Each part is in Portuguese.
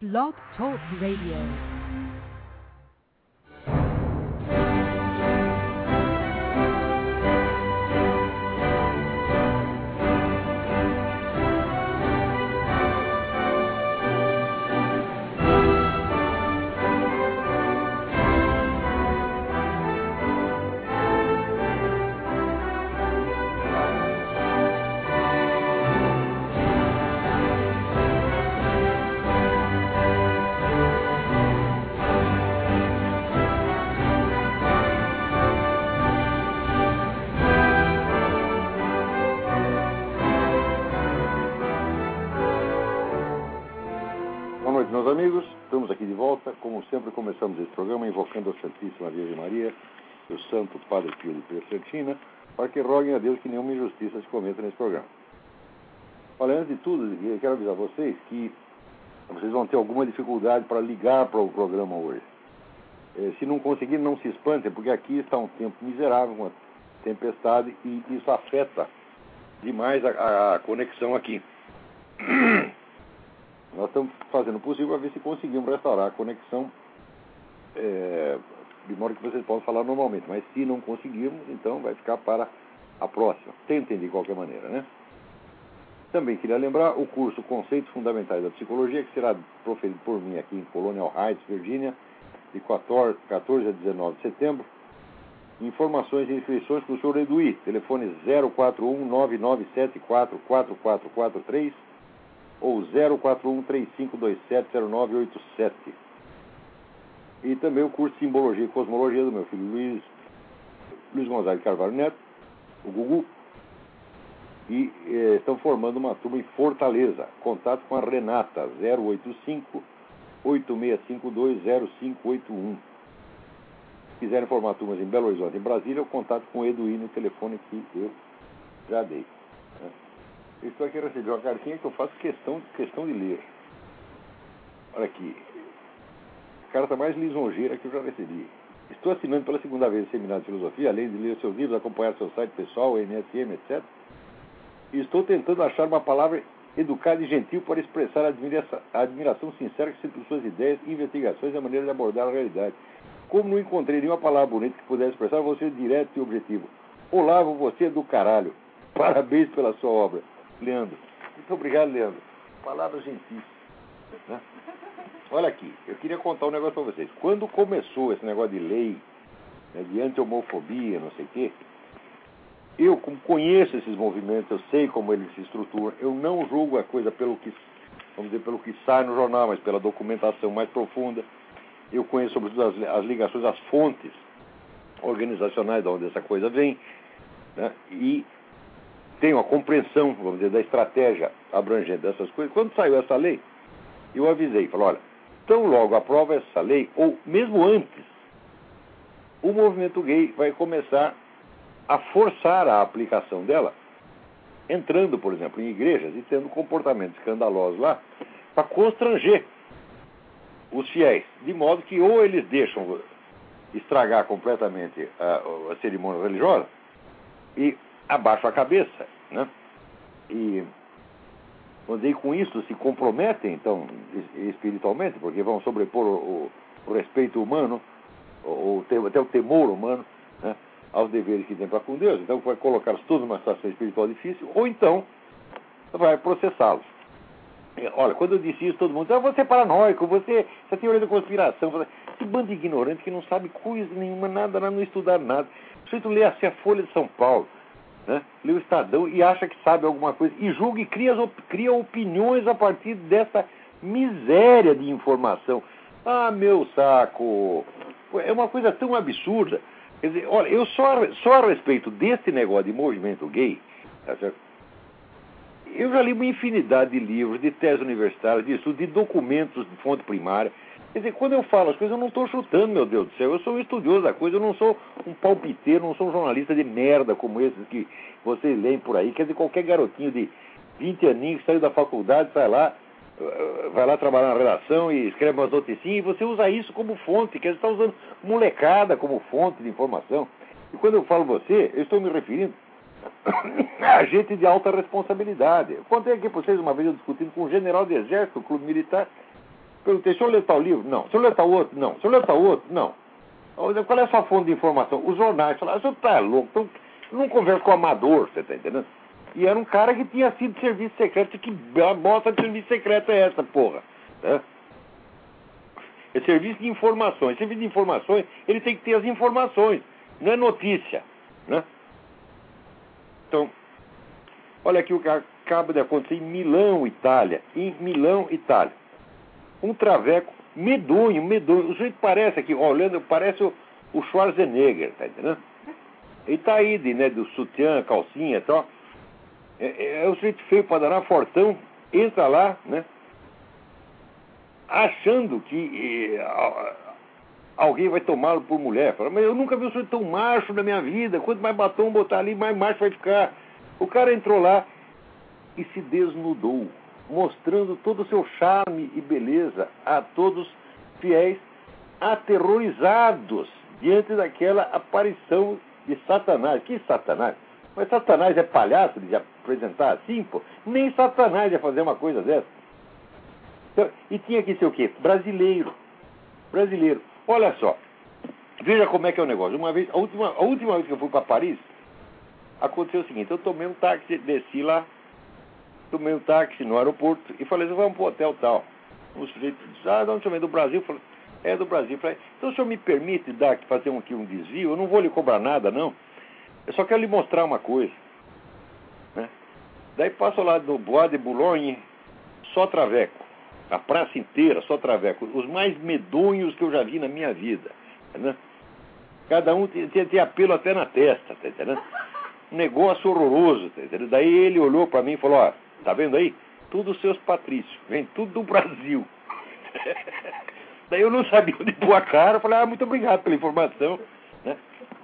Blog Talk Radio. Começamos esse programa invocando a Santíssima Virgem Maria e o Santo Padre Pio de Pietrelcina para que roguem a Deus que nenhuma injustiça se cometa nesse programa. Olha, antes de tudo, eu quero avisar vocês que vocês vão ter alguma dificuldade para ligar para o programa hoje. Se não conseguirem, não se espantem, porque aqui está um tempo miserável, uma tempestade, e isso afeta demais a conexão aqui. Nós estamos fazendo o possível para ver se conseguimos restaurar a conexão de modo que vocês possam falar normalmente. Mas se não conseguirmos, então vai ficar para a próxima. Tentem de qualquer maneira, né? Também queria lembrar o curso Conceitos Fundamentais da Psicologia, que será proferido por mim aqui em Colonial Heights, Virgínia, de 14 a 19 de setembro. Informações e inscrições com o Sr. Eduí. Telefone 041-9974-4443 ou 041-3527-0987. E também o curso de Simbologia e Cosmologia do meu filho Luiz Gonzaga Carvalho Neto, o Gugu. E estão formando uma turma em Fortaleza. Contato com a Renata, 085-8652-0581. Se quiserem formar turmas em Belo Horizonte, em Brasília, eu contato com o Eduí no telefone que eu já dei. Eu estou aqui recebendo uma cartinha que eu faço questão de ler. Olha aqui. A carta mais lisonjeira que eu já recebi. Estou assinando pela segunda vez o Seminário de Filosofia, além de ler seus livros, acompanhar seu site pessoal, o MSM, etc. E estou tentando achar uma palavra educada e gentil para expressar a admiração sincera que sinto por suas ideias, investigações e a maneira de abordar a realidade. Como não encontrei nenhuma palavra bonita que pudesse expressar, vou ser direto e objetivo. Olavo, você é do caralho. Parabéns pela sua obra. Leandro. Muito obrigado, Leandro. Palavras gentis. Né? Olha aqui, eu queria contar um negócio para vocês. Quando começou esse negócio de lei, né, de anti-homofobia, não sei o quê, eu, como conheço esses movimentos, eu sei como eles se estruturam, eu não julgo a coisa pelo que, vamos dizer, pelo que sai no jornal, mas pela documentação mais profunda. Eu conheço, sobretudo, as ligações, as fontes organizacionais de onde essa coisa vem, né, e tenho a compreensão, vamos dizer, da estratégia abrangente dessas coisas. Quando saiu essa lei, eu avisei, falei, olha, tão logo aprova essa lei, ou mesmo antes, o movimento gay vai começar a forçar a aplicação dela, entrando, por exemplo, em igrejas e tendo comportamentos escandalosos lá, para constranger os fiéis, de modo que ou eles deixam estragar completamente a cerimônia religiosa e abaixam a cabeça, né? E com isso se comprometem, então, espiritualmente, porque vão sobrepor o respeito humano, até o temor humano, né, aos deveres que tem para com Deus. Então vai colocá-los todos numa situação espiritual difícil, ou então vai processá-los. Olha, quando eu disse isso, todo mundo disse, você é paranoico, você tem teoria da conspiração. Esse bando de ignorante que não sabe coisa nenhuma, nada, não estudar nada. O sujeito lê assim a Folha de São Paulo, né? Lê o Estadão e acha que sabe alguma coisa, e julga e cria opiniões a partir dessa miséria de informação. Ah, meu saco! É uma coisa tão absurda. Quer dizer, olha, eu só a respeito desse negócio de movimento gay, tá certo? Eu já li uma infinidade de livros, de teses universitárias, de estudo, de documentos de fonte primária. Quer dizer, quando eu falo as coisas, eu não estou chutando, meu Deus do céu. Eu sou um estudioso da coisa, eu não sou um palpiteiro, não sou um jornalista de merda como esses que vocês leem por aí. Quer dizer, qualquer garotinho de 20 aninhos que saiu da faculdade, vai lá trabalhar na redação e escreve umas noticinhas, e você usa isso como fonte. Quer dizer, está usando molecada como fonte de informação. E quando eu falo você, eu estou me referindo a gente de alta responsabilidade. Eu contei aqui para vocês uma vez eu discutindo com um general de exército, do clube militar, Perguntei, o senhor lê tal livro? Não. O senhor lê tal outro? Não. O senhor lê tal outro? Não. Qual é a sua fonte de informação? Os jornais. Falaram, o senhor tá louco, então, eu não converso com o amador, você tá entendendo? E era um cara que tinha sido de serviço secreto. Que bosta de serviço secreto é essa, porra? Né? É serviço de informações. Serviço de informações, ele tem que ter as informações, não é notícia, né? Então, olha aqui o que acaba de acontecer em Milão, Itália. Em Milão, Itália. Um traveco medonho. O sujeito parece aqui, olhando, parece o Schwarzenegger, tá entendendo? Ele tá aí, do sutiã, calcinha e tal. É o sujeito feio para danar, fortão, entra lá, né? Achando que alguém vai tomá-lo por mulher. Fala, mas eu nunca vi um sujeito tão macho na minha vida. Quanto mais batom botar ali, mais macho vai ficar. O cara entrou lá e se desnudou, mostrando todo o seu charme e beleza a todos fiéis, aterrorizados diante daquela aparição de Satanás. Que Satanás? Mas Satanás é palhaço de apresentar assim, pô? Nem Satanás ia fazer uma coisa dessa. Então, e tinha que ser o quê? Brasileiro. Olha só. Veja como é que é o negócio. A última vez que eu fui para Paris, aconteceu o seguinte. Eu tomei um táxi, desci lá, tomei um táxi no aeroporto e falei, vamos pro hotel tal. O sujeito disse, de onde você vem? Do Brasil? Eu falei, é do Brasil. Eu falei, então o senhor me permite fazer aqui um desvio? Eu não vou lhe cobrar nada, não. Eu só quero lhe mostrar uma coisa. Né? Daí passo lá do Bois de Boulogne, só traveco. A praça inteira, só traveco. Os mais medonhos que eu já vi na minha vida. Né? Cada um tinha pelo até na testa, tá entendendo? Um negócio horroroso, tá entendendo? Daí ele olhou para mim e falou, tá vendo aí? Tudo os seus patrícios, vem tudo do Brasil. Daí eu não sabia onde pôr a cara, eu falei, muito obrigado pela informação. Né?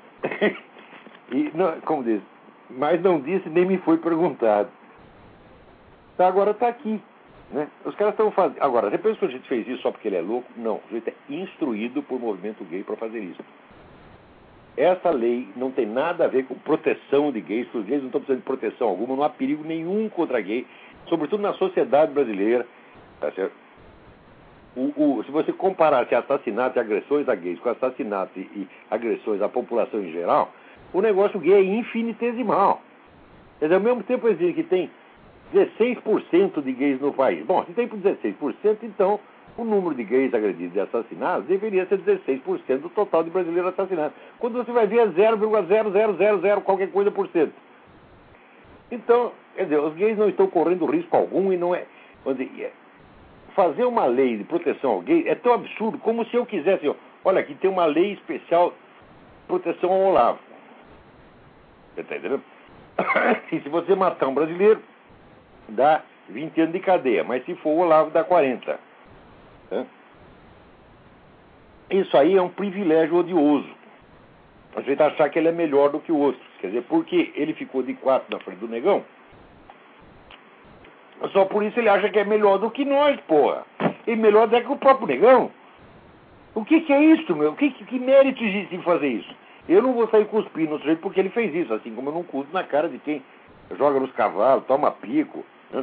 E, não, como diz, mas não disse nem me foi perguntado. Então agora está aqui. Né? Os caras estão fazendo. Agora, depois que a gente fez isso só porque ele é louco, não. O sujeito é instruído por movimento gay para fazer isso. Essa lei não tem nada a ver com proteção de gays, porque os gays não estão precisando de proteção alguma, não há perigo nenhum contra gay, sobretudo na sociedade brasileira. Tá certo? Se você comparasse assassinatos e agressões a gays com assassinatos e agressões à população em geral, o negócio gay é infinitesimal. Quer dizer, ao mesmo tempo existe que tem 16% de gays no país. Bom, se tem por 16%, então o número de gays agredidos e assassinados deveria ser 16% do total de brasileiros assassinados. Quando você vai ver é 0,0000 qualquer coisa por cento. Então, quer dizer, os gays não estão correndo risco algum e não é... Fazer uma lei de proteção ao gay é tão absurdo como se eu quisesse... Olha, aqui tem uma lei especial de proteção ao Olavo. Você está entendendo? E se você matar um brasileiro, dá 20 anos de cadeia. Mas se for o Olavo, dá 40. Isso aí é um privilégio odioso. A gente achar que ele é melhor do que o outro. Quer dizer, porque ele ficou de 4 na frente do negão, só por isso ele acha que é melhor do que nós, porra. E melhor até que o próprio negão. O que é isso, meu? Que mérito existe em fazer isso? Eu não vou sair cuspindo no sujeito porque ele fez isso, assim como eu não cuspo na cara de quem joga nos cavalos, toma pico. Né?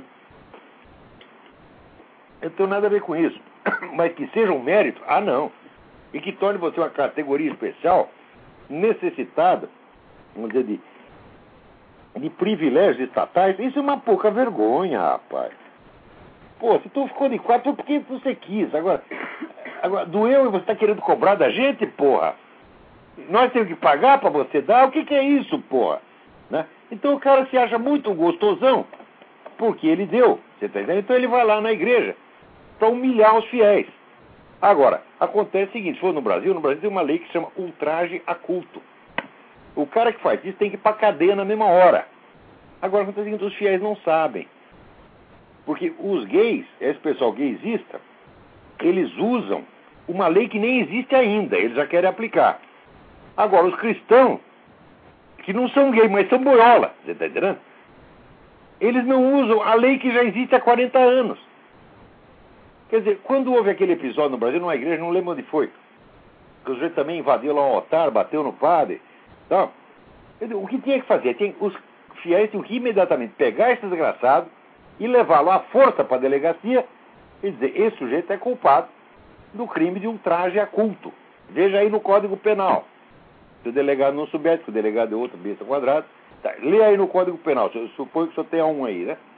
Eu não tenho nada a ver com isso. Mas que seja um mérito, não. E que torne você uma categoria especial, necessitada, vamos dizer, de privilégios estatais, isso é uma pouca vergonha, rapaz. Pô, se tu ficou de 4, foi porque você quis. Agora doeu e você está querendo cobrar da gente, porra. Nós temos que pagar para você dar? O que é isso, porra? Né? Então o cara se acha muito gostosão porque ele deu, você tá entendendo? Então ele vai lá na igreja para humilhar os fiéis. Agora, acontece o seguinte, se for no Brasil tem uma lei que se chama ultraje a culto. O cara que faz isso tem que ir para cadeia na mesma hora. Agora, acontece o seguinte, os fiéis não sabem. Porque os gays, esse pessoal gaysista, eles usam uma lei que nem existe ainda, eles já querem aplicar. Agora, os cristãos, que não são gays, mas são boiola, você está entendendo? Eles não usam a lei que já existe há 40 anos. Quer dizer, quando houve aquele episódio no Brasil, numa igreja, não lembro onde foi, que o sujeito também invadiu lá um altar, bateu no padre. Então, o que tinha que fazer? Os fiéis tinham que imediatamente pegar esse desgraçado e levá-lo à força para a delegacia Quer dizer, esse sujeito é culpado do crime de ultraje a culto. Veja aí no Código Penal. Se o delegado não souber, se o delegado é outro besta quadrado, tá, lê aí no Código Penal. Eu suponho que só tenha um aí, né?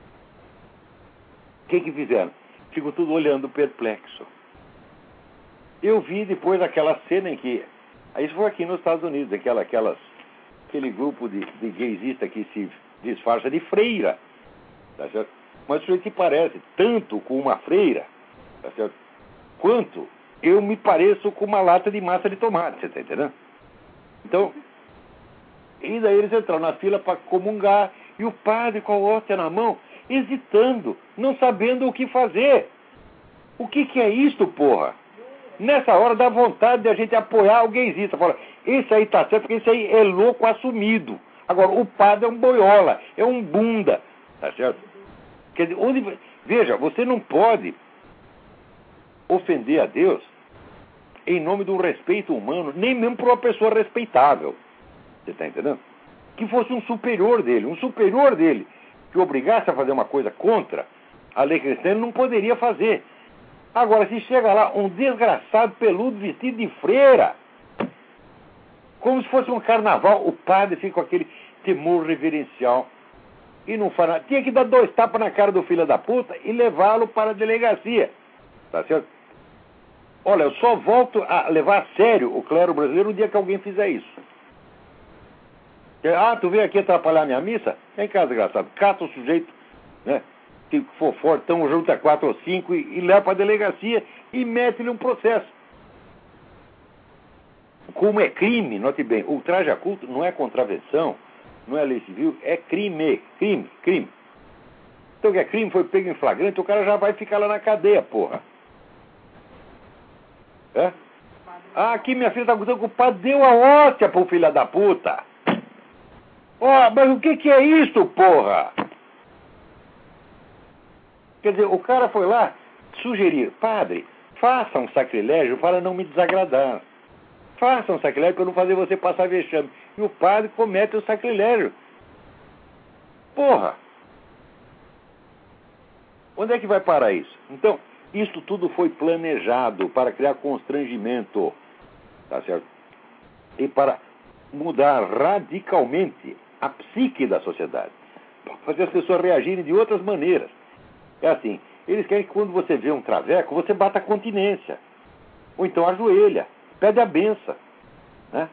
O que fizeram? Ficam tudo olhando perplexo. Eu vi depois aquela cena em que... Isso foi aqui nos Estados Unidos, aquele grupo de gaysistas que se disfarça de freira. Tá certo? Mas o sujeito se parece tanto com uma freira, tá certo? Quanto eu me pareço com uma lata de massa de tomate, você está entendendo? Então, e daí eles entraram na fila para comungar, e o padre com a hóstia na mão, hesitando, não sabendo o que fazer. O que é isto, porra? Nessa hora dá vontade de a gente apoiar o gaysista. Fala, esse aí tá certo, porque esse aí é louco assumido. Agora, o padre é um boiola, é um bunda, tá certo? Quer dizer, veja, você não pode ofender a Deus em nome do respeito humano, nem mesmo para uma pessoa respeitável. Você está entendendo? Que fosse um superior dele, que obrigasse a fazer uma coisa contra a lei cristã, ele não poderia fazer. Agora, se chega lá um desgraçado peludo vestido de freira, como se fosse um carnaval, o padre fica com aquele temor reverencial e não faz nada. Tinha que dar 2 tapas na cara do filho da puta e levá-lo para a delegacia. Tá certo? Olha, eu só volto a levar a sério o clero brasileiro no dia que alguém fizer isso. Tu veio aqui atrapalhar minha missa? Vem cá, desgraçado. Cata o sujeito, né, que for forte, então junta 4 ou 5 e leva para a delegacia e mete-lhe um processo. Como é crime, note bem, ultraje a culto não é contravenção, não é lei civil, é crime. Então, que é crime, foi pego em flagrante, o cara já vai ficar lá na cadeia, porra. É? Aqui minha filha tá contando que o padre deu a hóstia pro filho da puta. Mas o que é isso, porra? Quer dizer, o cara foi lá sugerir, padre, faça um sacrilégio para não me desagradar. Faça um sacrilégio para não fazer você passar vexame. E o padre comete o sacrilégio. Porra! Onde é que vai parar isso? Então, isso tudo foi planejado para criar constrangimento, tá certo? E para mudar radicalmente a psique da sociedade. Fazer as pessoas reagirem de outras maneiras. É assim, eles querem que quando você vê um traveco, você bata a continência. Ou então ajoelha, pede a benção, né?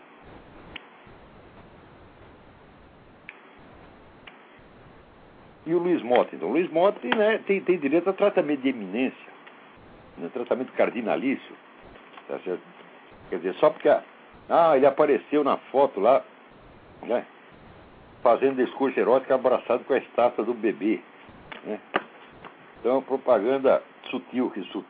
E o Luiz Motta? Então, o Luiz Motta, né, tem direito a tratamento de eminência, né, tratamento cardinalício, tá certo? Quer dizer, só porque ele apareceu na foto lá, né, fazendo discurso erótico abraçado com a estátua do bebê, né? Então, propaganda sutil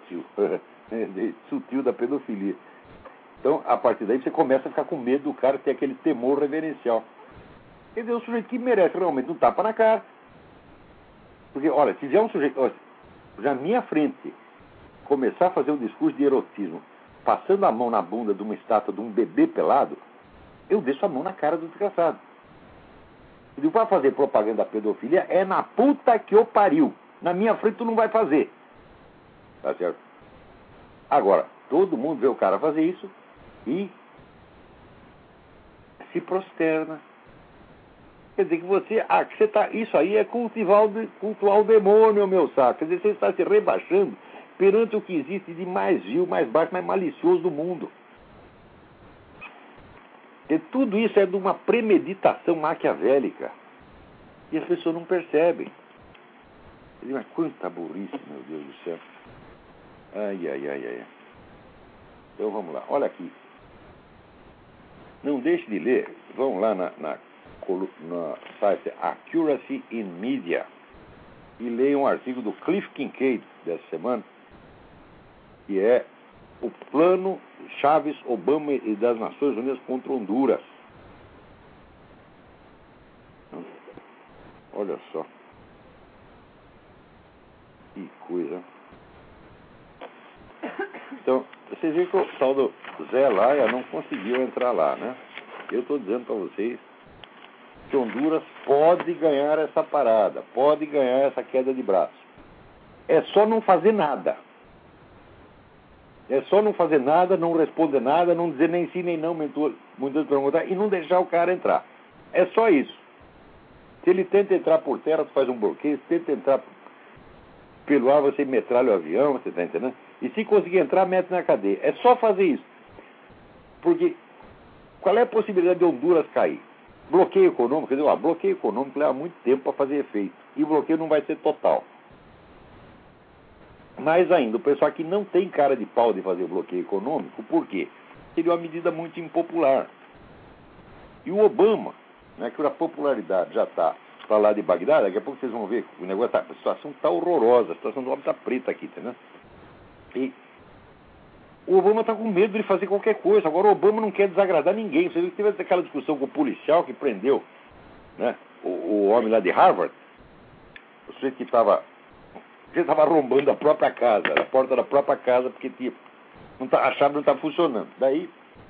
da pedofilia. Então, a partir daí, você começa a ficar com medo do cara ter aquele temor reverencial. Quer dizer, o sujeito que merece realmente um tapa na cara. Porque, olha, se vier um sujeito, já na minha frente, começar a fazer um discurso de erotismo, passando a mão na bunda de uma estátua de um bebê pelado, eu deixo a mão na cara do desgraçado. E para fazer propaganda da pedofilia é na puta que eu pariu. Na minha frente tu não vai fazer. Tá certo? Agora, todo mundo vê o cara fazer isso e se prosterna. Quer dizer que você tá, isso aí é cultuar o demônio, meu saco. Quer dizer, você está se rebaixando perante o que existe de mais vil, mais baixo, mais malicioso do mundo. E tudo isso é de uma premeditação maquiavélica. E as pessoas não percebem. Mas quanta burrice, meu Deus do céu. Ai. Então vamos lá. Olha aqui. Não deixe de ler. Vão lá na site Accuracy in Media e leiam um artigo do Cliff Kincaid dessa semana, que é o plano Chaves, Obama e das Nações Unidas contra Honduras. Olha só. Que coisa. Então, vocês veem que o tal do Zé Laia não conseguiu entrar lá, né? Eu estou dizendo para vocês que Honduras pode ganhar essa parada, pode ganhar essa queda de braço. é só não fazer nada. É só não fazer nada, não responder nada, não dizer nem sim nem não, muitas perguntas, e não deixar o cara entrar. É só isso. Se ele tenta entrar por terra, tu faz um bloqueio. Se tenta entrar pelo ar, você metralha o avião, você está entendendo? E se conseguir entrar, mete na cadeia. É só fazer isso. Porque qual é a possibilidade de Honduras cair? Bloqueio econômico, quer dizer, bloqueio econômico leva muito tempo para fazer efeito. E o bloqueio não vai ser total. Mais ainda, o pessoal aqui não tem cara de pau de fazer bloqueio econômico. Por quê? Seria uma medida muito impopular. E o Obama, né, que a popularidade já está para lá de Bagdá, daqui a pouco vocês vão ver, o negócio a situação está horrorosa, a situação do homem está preta aqui, entendeu? E o Obama está com medo de fazer qualquer coisa. Agora o Obama não quer desagradar ninguém. Você viu que teve aquela discussão com o policial que prendeu, né, o homem lá de Harvard, o sujeito que estava arrombando a própria casa, a porta da própria casa, porque a chave não estava funcionando. Daí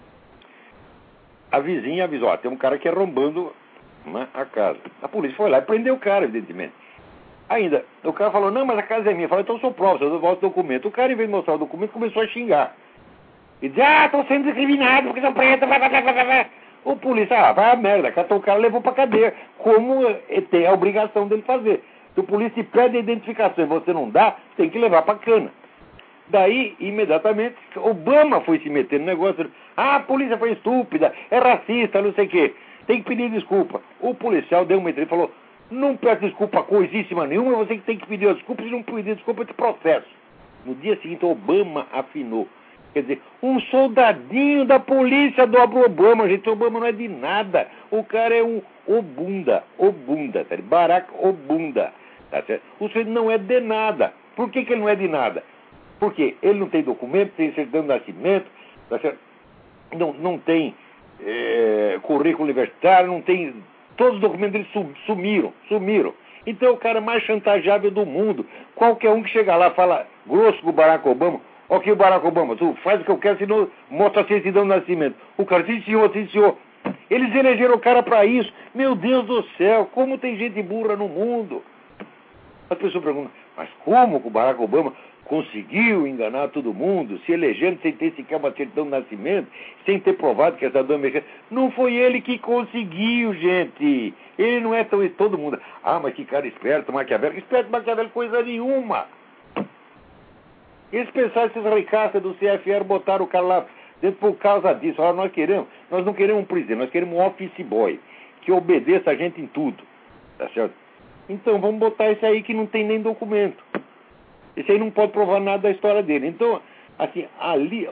a vizinha avisou, tem um cara aqui arrombando, né, a casa. A polícia foi lá e prendeu o cara, evidentemente. Ainda, o cara falou, não, mas a casa é minha. Falou, então eu sou prova, eu volto o documento. O cara, em vez de mostrar o documento, começou a xingar. E disse, estou sendo discriminado porque sou preto, vai. O polícia, vai a merda, catou o cara, levou pra cadeia, como tem a obrigação dele fazer. Se o polícia pede a identificação e você não dá, tem que levar pra cana. Daí, imediatamente, Obama foi se meter no negócio. A polícia foi estúpida, é racista, não sei o quê. Tem que pedir desculpa. O policial deu uma entrevista e falou, não peço desculpa coisíssima nenhuma, você que tem que pedir desculpa, se não pedir desculpa, eu te processo. No dia seguinte, Obama afinou. Quer dizer, um soldadinho da polícia dobra o Obama, gente. O Obama não é de nada. O cara é um Obunda, tá? Barack Obunda, tá certo? O sujeito não é de nada. Por que ele não é de nada? Porque ele não tem documento, tem certidão de nascimento, tá certo? Não tem currículo universitário, não tem... Todos os documentos dele sumiram. Então é o cara mais chantageável do mundo. Qualquer um que chega lá fala grosso com o Barack Obama, ok, o Barack Obama, tu faz o que eu quero, senão mostra a certidão de nascimento. O cara, sim senhor. Eles elegeram o cara para isso. Meu Deus do céu, como tem gente burra no mundo. As pessoas perguntam, mas como que o Barack Obama conseguiu enganar todo mundo, se elegendo sem ter sequer uma certidão de nascimento, sem ter provado que essa dama é... Não foi ele que conseguiu, gente. Ele não é tão... Todo mundo... mas que cara esperto, Maquiavel. Esperto, Maquiavel, coisa nenhuma. Eles pensaram, esses ricaços do CFR botaram o cara lá dentro por causa disso. Nós não queremos um presidente, nós queremos um office boy, que obedeça a gente em tudo. Tá certo? Então, vamos botar esse aí que não tem nem documento. Esse aí não pode provar nada da história dele. Então, assim, ali,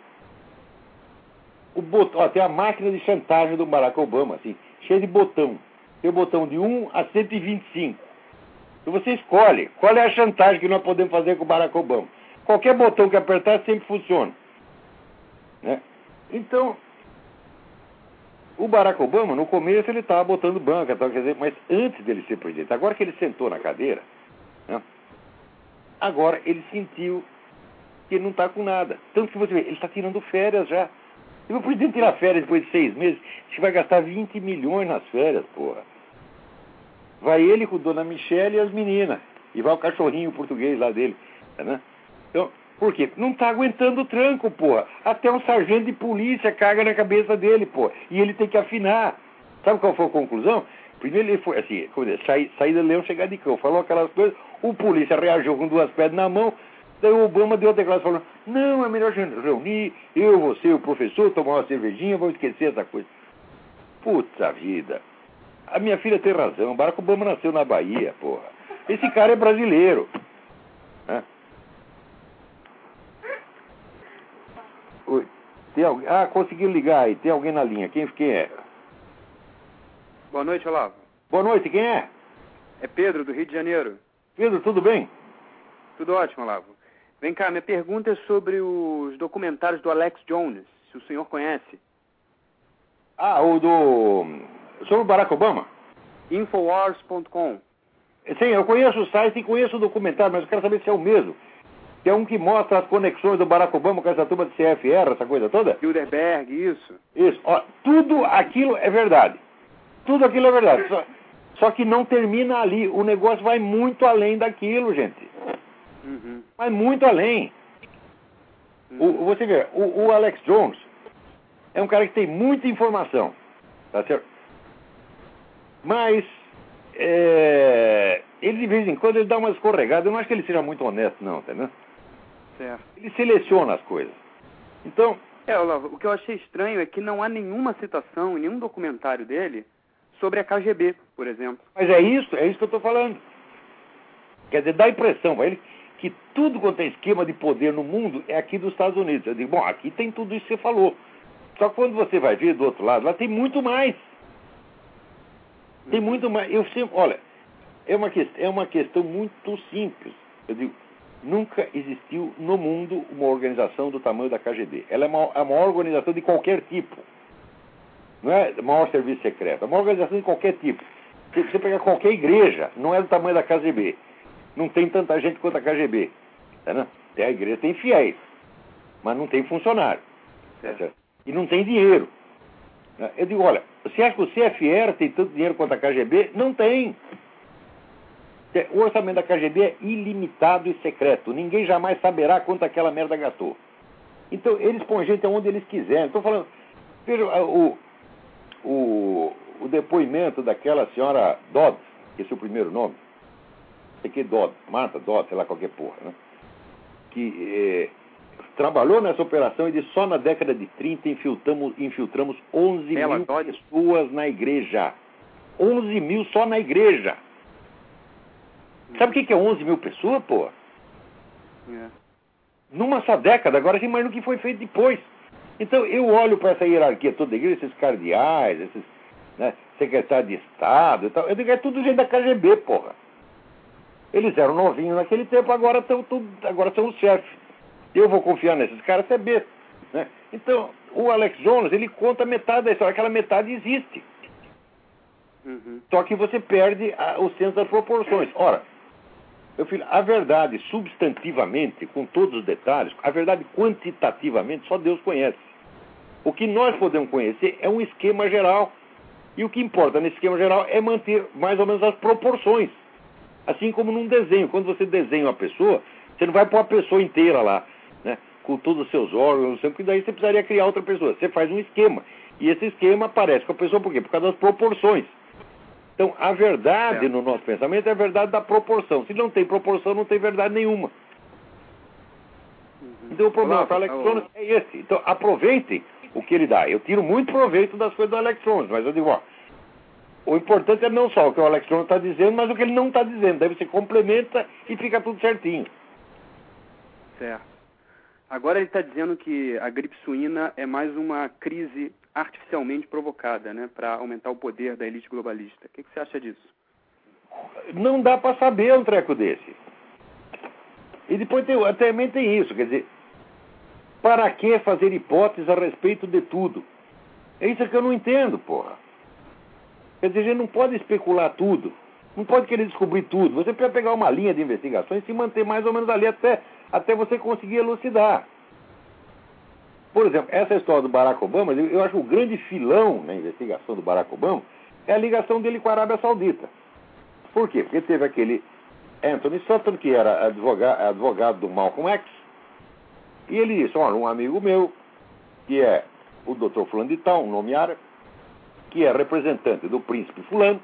tem a máquina de chantagem do Barack Obama, assim, cheia de botão. Tem o botão de 1 a 125. Então você escolhe qual é a chantagem que nós podemos fazer com o Barack Obama. Qualquer botão que apertar sempre funciona. Né? Então, o Barack Obama, no começo, ele estava botando banca, quer dizer, mas antes dele ser presidente, agora que ele sentou na cadeira, né, agora ele sentiu que ele não está com nada. Tanto que você vê, ele está tirando férias já. Se o presidente tirar férias depois de 6 meses, você vai gastar 20 milhões nas férias, porra. Vai ele com Dona Michele e as meninas. E vai o cachorrinho português lá dele. Né? Então, por quê? Não está aguentando o tranco, porra. Até um sargento de polícia caga na cabeça dele, porra. E ele tem que afinar. Sabe qual foi a conclusão? Primeiro ele foi assim, como dizer, sair do leão, chegar de cão. Falou aquelas coisas, o polícia reagiu com 2 pedras na mão. Daí o Obama deu a declaração falando, não, é melhor a gente reunir, eu, você, o professor, tomar uma cervejinha, vamos esquecer essa coisa. Puta vida. A minha filha tem razão, Barack Obama nasceu na Bahia, porra. Esse cara é brasileiro. Né? Oi. Tem alguém? Conseguiu ligar aí, tem alguém na linha. Quem é? Boa noite, Olavo. Boa noite, quem é? É Pedro, do Rio de Janeiro. Pedro, tudo bem? Tudo ótimo, Olavo. Vem cá, minha pergunta é sobre os documentários do Alex Jones, se o senhor conhece. Sobre o Barack Obama? Infowars.com. Sim, eu conheço o site e conheço o documentário, mas eu quero saber se é o mesmo. Que é um que mostra as conexões do Barack Obama com essa turma de CFR, essa coisa toda? Bilderberg, isso. Isso. Tudo aquilo é verdade. Tudo aquilo é verdade. Só que não termina ali. O negócio vai muito além daquilo, gente. Mas muito além. Você vê, o Alex Jones é um cara que tem muita informação, tá certo? Mas ele de vez em quando ele dá uma escorregada. Eu não acho que ele seja muito honesto, não, entendeu? Certo. Ele seleciona as coisas. Então... Olavo, o que eu achei estranho é que não há nenhuma citação em nenhum documentário dele sobre a KGB, por exemplo. Mas é isso que eu estou falando. Quer dizer, dá a impressão para ele que tudo quanto é esquema de poder no mundo é aqui dos Estados Unidos. Eu digo, bom, aqui tem tudo isso que você falou. Só que quando você vai ver do outro lado, lá tem muito mais. Tem muito mais. Eu sempre, olha, é uma questão muito simples. Eu digo, nunca existiu no mundo uma organização do tamanho da KGB. Ela é a maior organização de qualquer tipo. Não é o maior serviço secreto. É uma organização de qualquer tipo. Se você pegar qualquer igreja, não é do tamanho da KGB. Não tem tanta gente quanto a KGB. Tá, tem a igreja, tem fiéis. Mas não tem funcionário. Tá, e não tem dinheiro. Eu digo, olha, você acha que o CFR tem tanto dinheiro quanto a KGB? Não tem. O orçamento da KGB é ilimitado e secreto. Ninguém jamais saberá quanto aquela merda gastou. Então, eles põem gente onde eles quiserem. Estou falando... Veja, o depoimento daquela senhora Dodd, que é seu primeiro nome. Sei que Dodd, Marta Dodd, sei lá, qualquer porra, né? Que trabalhou nessa operação e disse, só na década de 30 infiltramos 11 mil pessoas na igreja. 11 mil só na igreja. Sabe o que é 11 mil pessoas, pô? Numa só década. Agora você imagina o que foi feito depois. Então eu olho para essa hierarquia toda da igreja, esses cardeais, esses secretários de Estado e tal. Eu digo, é tudo gente da KGB, porra. Eles eram novinhos naquele tempo, agora são os chefes. Eu vou confiar nesses caras, você é besta, né? Então, o Alex Jones, ele conta metade da história. Aquela metade existe. Só que você perde o senso das proporções. Ora, meu filho, a verdade substantivamente, com todos os detalhes, a verdade quantitativamente, só Deus conhece. O que nós podemos conhecer é um esquema geral. E o que importa nesse esquema geral é manter mais ou menos as proporções. Assim como num desenho. Quando você desenha uma pessoa, você não vai pôr a pessoa inteira lá, né, com todos os seus órgãos, porque daí você precisaria criar outra pessoa. Você faz um esquema. E esse esquema aparece com a pessoa por quê? Por causa das proporções. Então, a verdade no nosso pensamento é a verdade da proporção. Se não tem proporção, não tem verdade nenhuma. Então, o problema para o Alex Jones é esse. Então, aproveitem o que ele dá. Eu tiro muito proveito das coisas do Alex Jones, mas eu digo, ó, o importante é não só o que o Alex Jones está dizendo, mas o que ele não está dizendo. Daí você complementa e fica tudo certinho. Certo. Agora ele está dizendo que a gripe suína é mais uma crise artificialmente provocada, né, para aumentar o poder da elite globalista. O que você acha disso? Não dá para saber um treco desse. E depois também tem isso, quer dizer, para que fazer hipóteses a respeito de tudo? É isso que eu não entendo, porra. Quer dizer, a gente não pode especular tudo, não pode querer descobrir tudo. Você precisa pegar uma linha de investigação e se manter mais ou menos ali até você conseguir elucidar. Por exemplo, essa história do Barack Obama, eu acho que o grande filão na investigação do Barack Obama é a ligação dele com a Arábia Saudita. Por quê? Porque teve aquele Anthony Sutton, que era advogado do Malcolm X, e ele disse, olha, um amigo meu, que é o Dr. Fulano de Tal, um nome árabe, que é representante do príncipe fulano,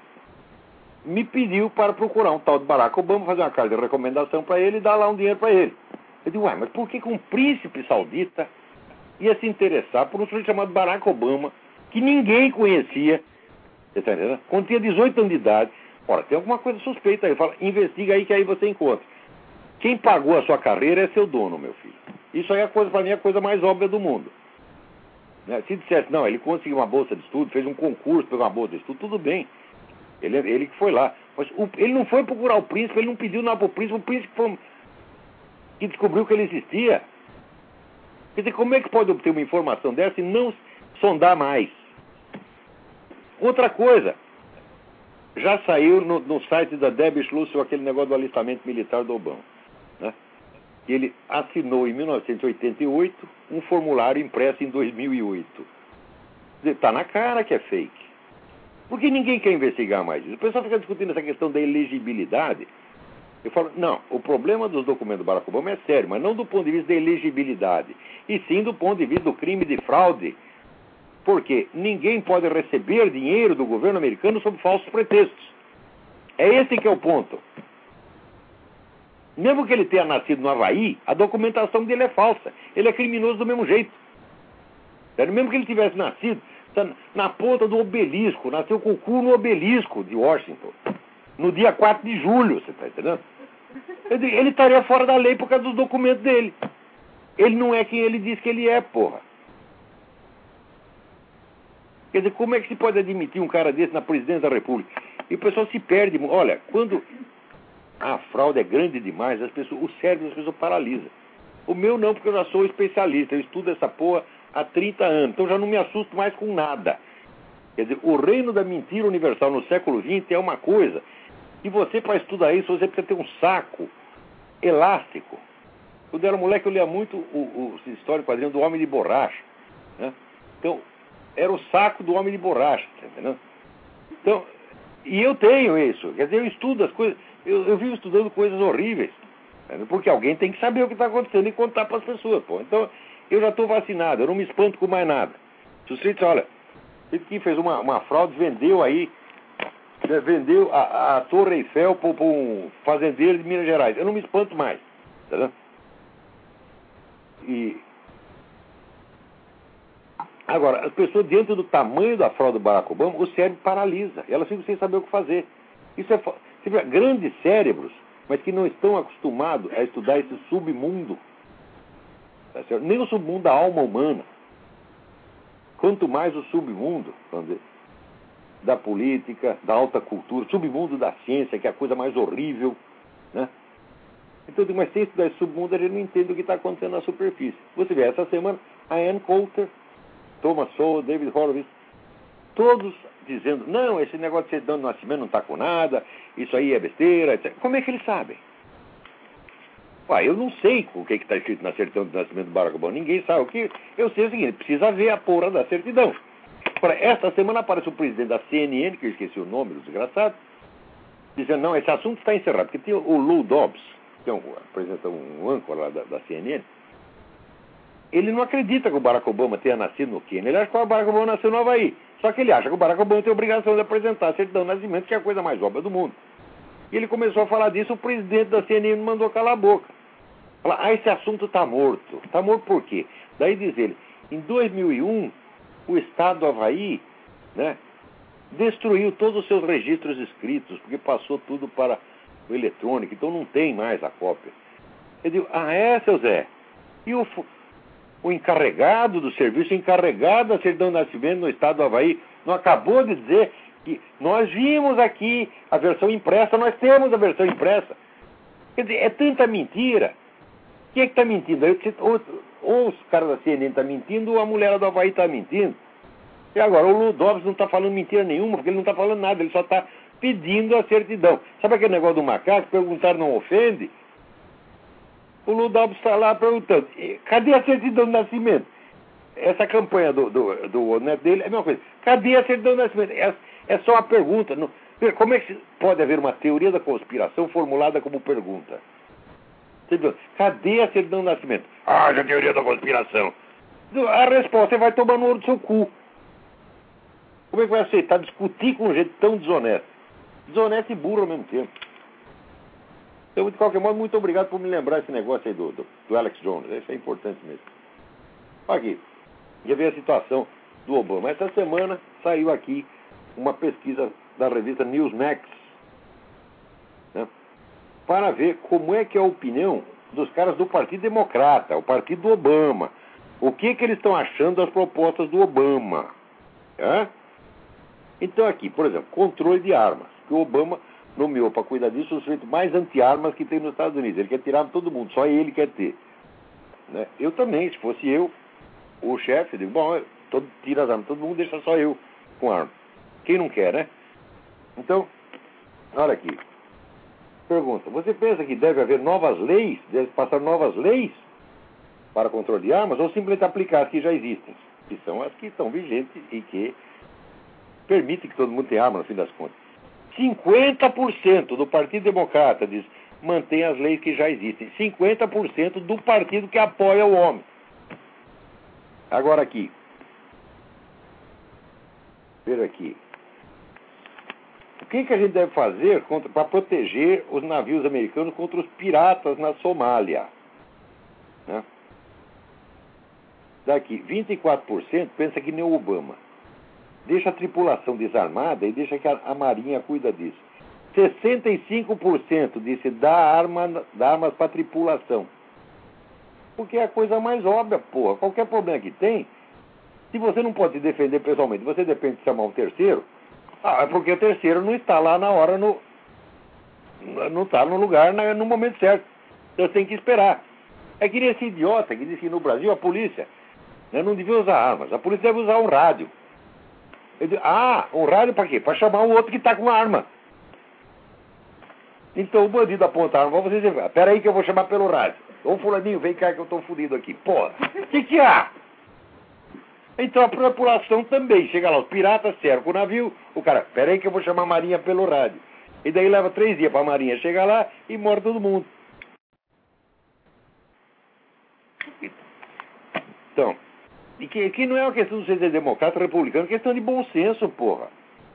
me pediu para procurar um tal de Barack Obama, fazer uma carta de recomendação para ele e dar lá um dinheiro para ele. Eu digo, mas por que um príncipe saudita ia se interessar por um sujeito chamado Barack Obama, que ninguém conhecia, você está entendendo? Quando tinha 18 anos de idade? Ora, tem alguma coisa suspeita aí. Fala, investiga aí que aí você encontra. Quem pagou a sua carreira é seu dono, meu filho. Isso aí é para mim, a coisa mais óbvia do mundo. Né? Se dissesse, não, ele conseguiu uma bolsa de estudo, fez um concurso, pegou uma bolsa de estudo, tudo bem. Ele que foi lá. Mas ele não foi procurar o príncipe, ele não pediu nada para o príncipe foi que descobriu que ele existia. Quer dizer, como é que pode obter uma informação dessa e não sondar mais? Outra coisa, já saiu no site da Debbie Schlussel aquele negócio do alistamento militar do Obama, né? Ele assinou em 1988 um formulário impresso em 2008. Está na cara que é fake. Por que ninguém quer investigar mais isso? O pessoal fica discutindo essa questão da elegibilidade. Eu falo, não, o problema dos documentos do Barack Obama é sério, mas não do ponto de vista da elegibilidade, e sim do ponto de vista do crime de fraude, porque ninguém pode receber dinheiro do governo americano sob falsos pretextos. É esse que é o ponto. Mesmo que ele tenha nascido no Havaí, a documentação dele é falsa. Ele é criminoso do mesmo jeito. Mesmo que ele tivesse nascido na ponta do obelisco, nasceu com o cu no obelisco de Washington, no dia 4 de julho, você está entendendo? Ele estaria fora da lei por causa dos documentos dele. Ele não é quem ele diz que ele é, porra. Quer dizer, como é que se pode admitir um cara desse na presidência da República? E o pessoal se perde. Olha, quando a fraude é grande demais, o cérebro das pessoas paralisa. O meu não, porque eu já sou especialista. Eu estudo essa porra há 30 anos. Então já não me assusto mais com nada. Quer dizer, o reino da mentira universal no século XX é uma coisa. E você, para estudar isso, você precisa ter um saco elástico. Quando eu era moleque, eu lia muito o história quadrinho do Homem de Borracha. Né? Então, era o saco do Homem de Borracha. Entendeu? Então, e eu tenho isso. Quer dizer, eu estudo as coisas. Eu vivo estudando coisas horríveis. Entendeu? Porque alguém tem que saber o que está acontecendo e contar para as pessoas. Pô. Então, eu já estou vacinado. Eu não me espanto com mais nada. Se você diz, olha, ele que fez uma fraude, vendeu aí, vendeu a Torre Eiffel para um fazendeiro de Minas Gerais. Eu não me espanto mais. Entendeu? E agora, as pessoas, diante do tamanho da fraude do Barack Obama, o cérebro paralisa. Elas ficam sem saber o que fazer. Isso é grandes cérebros, mas que não estão acostumados a estudar esse submundo. Tá certo? Nem o submundo da alma humana. Quanto mais o submundo, vamos dizer, da política, da alta cultura, submundo da ciência, que é a coisa mais horrível, né? Então, mas sem estudar esse submundo, a gente não entende o que está acontecendo na superfície. Você vê, essa semana, a Ann Coulter, Thomas Sowell, David Horowitz, todos dizendo, não, esse negócio de certidão de nascimento não está com nada, isso aí é besteira, etc. Como é que eles sabem? Eu não sei o que está escrito na certidão de nascimento do Barack Obama, ninguém sabe o que. Eu sei o seguinte, precisa ver a porra da certidão. Esta semana aparece o presidente da CNN, que eu esqueci o nome do desgraçado, dizendo, não, esse assunto está encerrado, porque tem o Lou Dobbs, que é um âncora lá da CNN, ele não acredita que o Barack Obama tenha nascido no Quênia, ele acha que o Barack Obama nasceu no Havaí, só que ele acha que o Barack Obama tem a obrigação de apresentar a certidão de nascimento, que é a coisa mais óbvia do mundo. E ele começou a falar disso, o presidente da CNN mandou calar a boca. Falar, esse assunto está morto. Está morto por quê? Daí diz ele, em 2001, o Estado do Havaí, né, destruiu todos os seus registros escritos, porque passou tudo para o eletrônico, então não tem mais a cópia. Eu digo, seu Zé, e o encarregado do serviço, encarregado da certidão de nascimento no Estado do Havaí, não acabou de dizer que nós vimos aqui a versão impressa, nós temos a versão impressa. Quer dizer, é tanta mentira. Quem é que está mentindo? Ou os caras da CNN estão mentindo, ou a mulher do Havaí está mentindo. E agora, o Lou Dobbs não está falando mentira nenhuma, porque ele não está falando nada, ele só está pedindo a certidão. Sabe aquele negócio do macaco? Perguntar não ofende? O Lou Dobbs está lá perguntando, cadê a certidão de nascimento? Essa campanha do neto dele é a mesma coisa. Cadê a certidão de nascimento? É só uma pergunta. Como é que pode haver uma teoria da conspiração formulada como pergunta? Cadê a certidão de nascimento? Já teoria da conspiração. A resposta é vai tomar no olho do seu cu. Como é que vai aceitar discutir com um jeito tão desonesto? Desonesto e burro ao mesmo tempo. Então, de qualquer modo, muito obrigado por me lembrar esse negócio aí do Alex Jones. Isso é importante mesmo. Aqui, já veio a situação do Obama. Essa semana saiu aqui uma pesquisa da revista Newsmax, né, para ver como é que é a opinião dos caras do Partido Democrata, o Partido do Obama. O que eles estão achando das propostas do Obama. Né? Então aqui, por exemplo, controle de armas, que o Obama nomeou para cuidar disso o sujeito mais anti-armas que tem nos Estados Unidos. Ele quer tirar de todo mundo, só ele quer ter. Né? Eu também, se fosse eu, o chefe, eu digo, bom, tira as armas, todo mundo deixa só eu com arma. Quem não quer, né? Então, olha aqui. Pergunta, você pensa que deve haver novas leis, deve passar novas leis para controle de armas, ou simplesmente aplicar as que já existem, que são as que estão vigentes e que permitem que todo mundo tenha arma, no fim das contas? 50% do Partido Democrata diz, mantém as leis que já existem. 50% do partido que apoia o homem. Agora aqui. Veja aqui. O que a gente deve fazer para proteger os navios americanos contra os piratas na Somália? Né? Daqui, 24% pensa que nem o Obama. Deixa a tripulação desarmada e deixa que a Marinha cuida disso. 65% disse dá armas para a tripulação. Porque é a coisa mais óbvia, porra. Qualquer problema que tem, se você não pode se defender pessoalmente, você depende de chamar um terceiro, é porque o terceiro não está lá na hora, não está no lugar, no momento certo. Então você tem que esperar. É que nem esse idiota que disse que no Brasil a polícia não devia usar armas. A polícia deve usar um rádio. Ele diz, um rádio para quê? Para chamar o outro que está com a arma. Então o bandido aponta a arma para você e diz, pera aí que eu vou chamar pelo rádio. Ô fulaninho, vem cá que eu estou fudido aqui. Porra, o que há? Então a população também. Chega lá, os piratas cercam o navio. O cara, pera aí que eu vou chamar a marinha pelo rádio. E daí leva 3 dias para a marinha chegar lá e morre todo mundo. Então, e que não é uma questão de ser democrata ou republicano, é questão de bom senso, porra.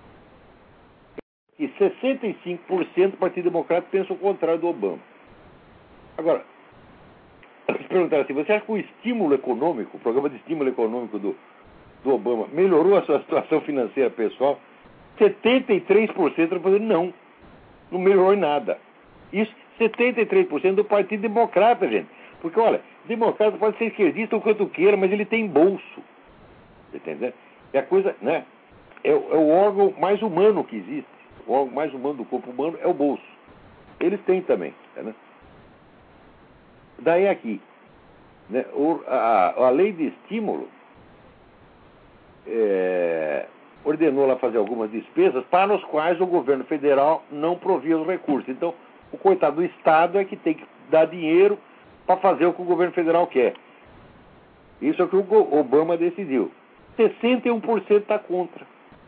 E 65% do Partido Democrata pensa o contrário do Obama. Agora, se perguntar assim, você acha que o estímulo econômico, o programa de estímulo econômico do Obama melhorou a sua situação financeira pessoal? 73% estão falando não melhorou em nada. Isso, 73% do Partido Democrata, gente. Porque, olha, democrata pode ser esquerdista o quanto queira, mas ele tem bolso. Entendeu? É a coisa, né? É o órgão mais humano que existe. O órgão mais humano do corpo humano é o bolso. Eles têm também. Né? Daí aqui, né, a lei de estímulo ordenou lá fazer algumas despesas para as quais o governo federal não provia os recursos. Então, o coitado do Estado é que tem que dar dinheiro para fazer o que o governo federal quer. Isso é o que o Obama decidiu. 61% está contra.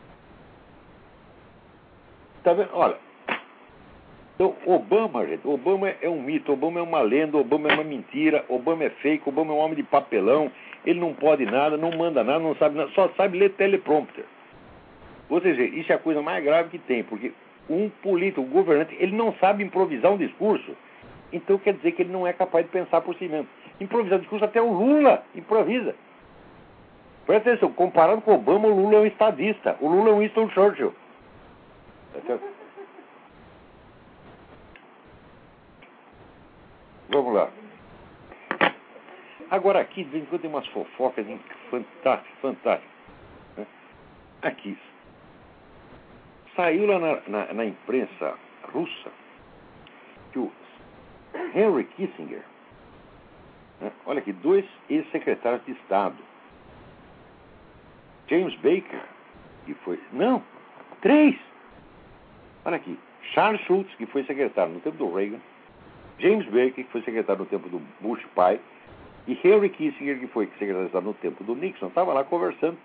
Tá vendo? Olha, então Obama, gente, Obama é um mito, Obama é uma lenda, Obama é uma mentira, Obama é fake, Obama é um homem de papelão, ele não pode nada, não manda nada, não sabe nada, só sabe ler teleprompter. Ou seja, isso é a coisa mais grave que tem, porque um político, um governante, ele não sabe improvisar um discurso, então quer dizer que ele não é capaz de pensar por si mesmo. Improvisar discurso até o Lula improvisa. Presta atenção, comparado com o Obama, o Lula é um estadista, o Lula é um Winston Churchill. Vamos lá. Agora aqui, de vez em quando tem umas fofocas fantásticas. Né? Aqui. Saiu lá na imprensa russa que o Henry Kissinger, né? Olha aqui, 2 ex-secretários de Estado. James Baker, que foi... Não, 3! Olha aqui, Charles Schultz, que foi secretário no tempo do Reagan, James Baker, que foi secretário no tempo do Bush pai, e Henry Kissinger, que foi secretário de Estado no tempo do Nixon, estava lá conversando,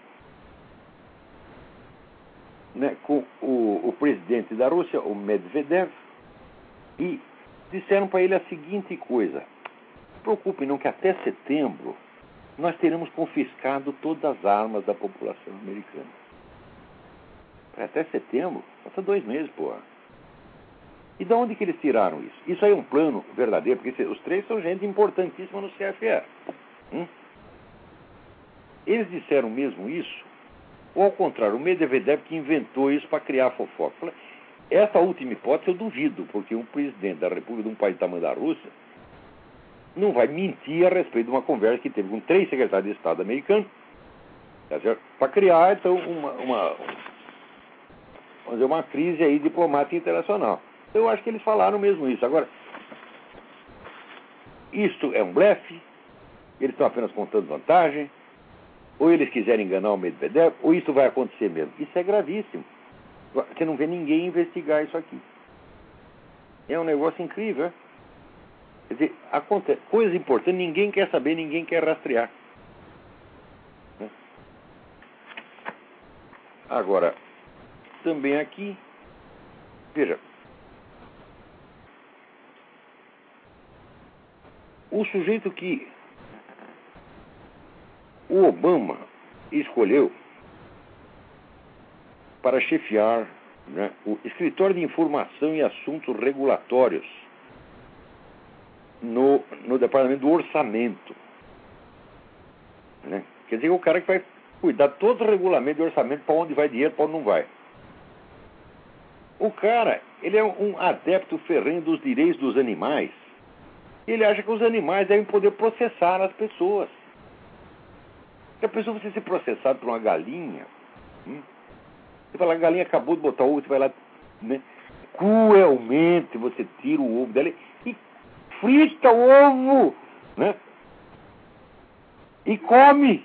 né, com o presidente da Rússia, o Medvedev, e disseram para ele a seguinte coisa: não se preocupe não, que até setembro nós teremos confiscado todas as armas da população americana. Até setembro? Falta 2 meses, porra. E de onde que eles tiraram isso? Isso aí é um plano verdadeiro, porque os 3 são gente importantíssima no CFR. Eles disseram mesmo isso? Ou ao contrário, o Medvedev que inventou isso para criar fofoca? Essa última hipótese eu duvido, porque um presidente da República de um país do tamanho da Rússia não vai mentir a respeito de uma conversa que teve com 3 secretários de Estado americanos, tá certo? Para criar, então, uma crise aí diplomática internacional. Eu acho que eles falaram mesmo isso. Agora, isto é um blefe? Eles estão apenas contando vantagem? Ou eles quiserem enganar o Medvedev? Ou isso vai acontecer mesmo? Isso é gravíssimo. Você não vê ninguém investigar isso aqui. É um negócio incrível, é? Quer dizer, acontece coisas importantes, ninguém quer saber, ninguém quer rastrear. Né? Agora, também aqui, veja, o sujeito que o Obama escolheu para chefiar, né, o Escritório de Informação e Assuntos Regulatórios no Departamento do Orçamento. Né? Quer dizer, o cara que vai cuidar de todo o regulamento de orçamento, para onde vai dinheiro, para onde não vai. O cara, ele é um adepto ferrenho dos direitos dos animais. Ele acha que os animais devem poder processar as pessoas. Se a pessoa você ser processado por uma galinha, você fala, a galinha acabou de botar ovo, você vai lá, né, cruelmente você tira o ovo dela e frita o ovo, né? E come.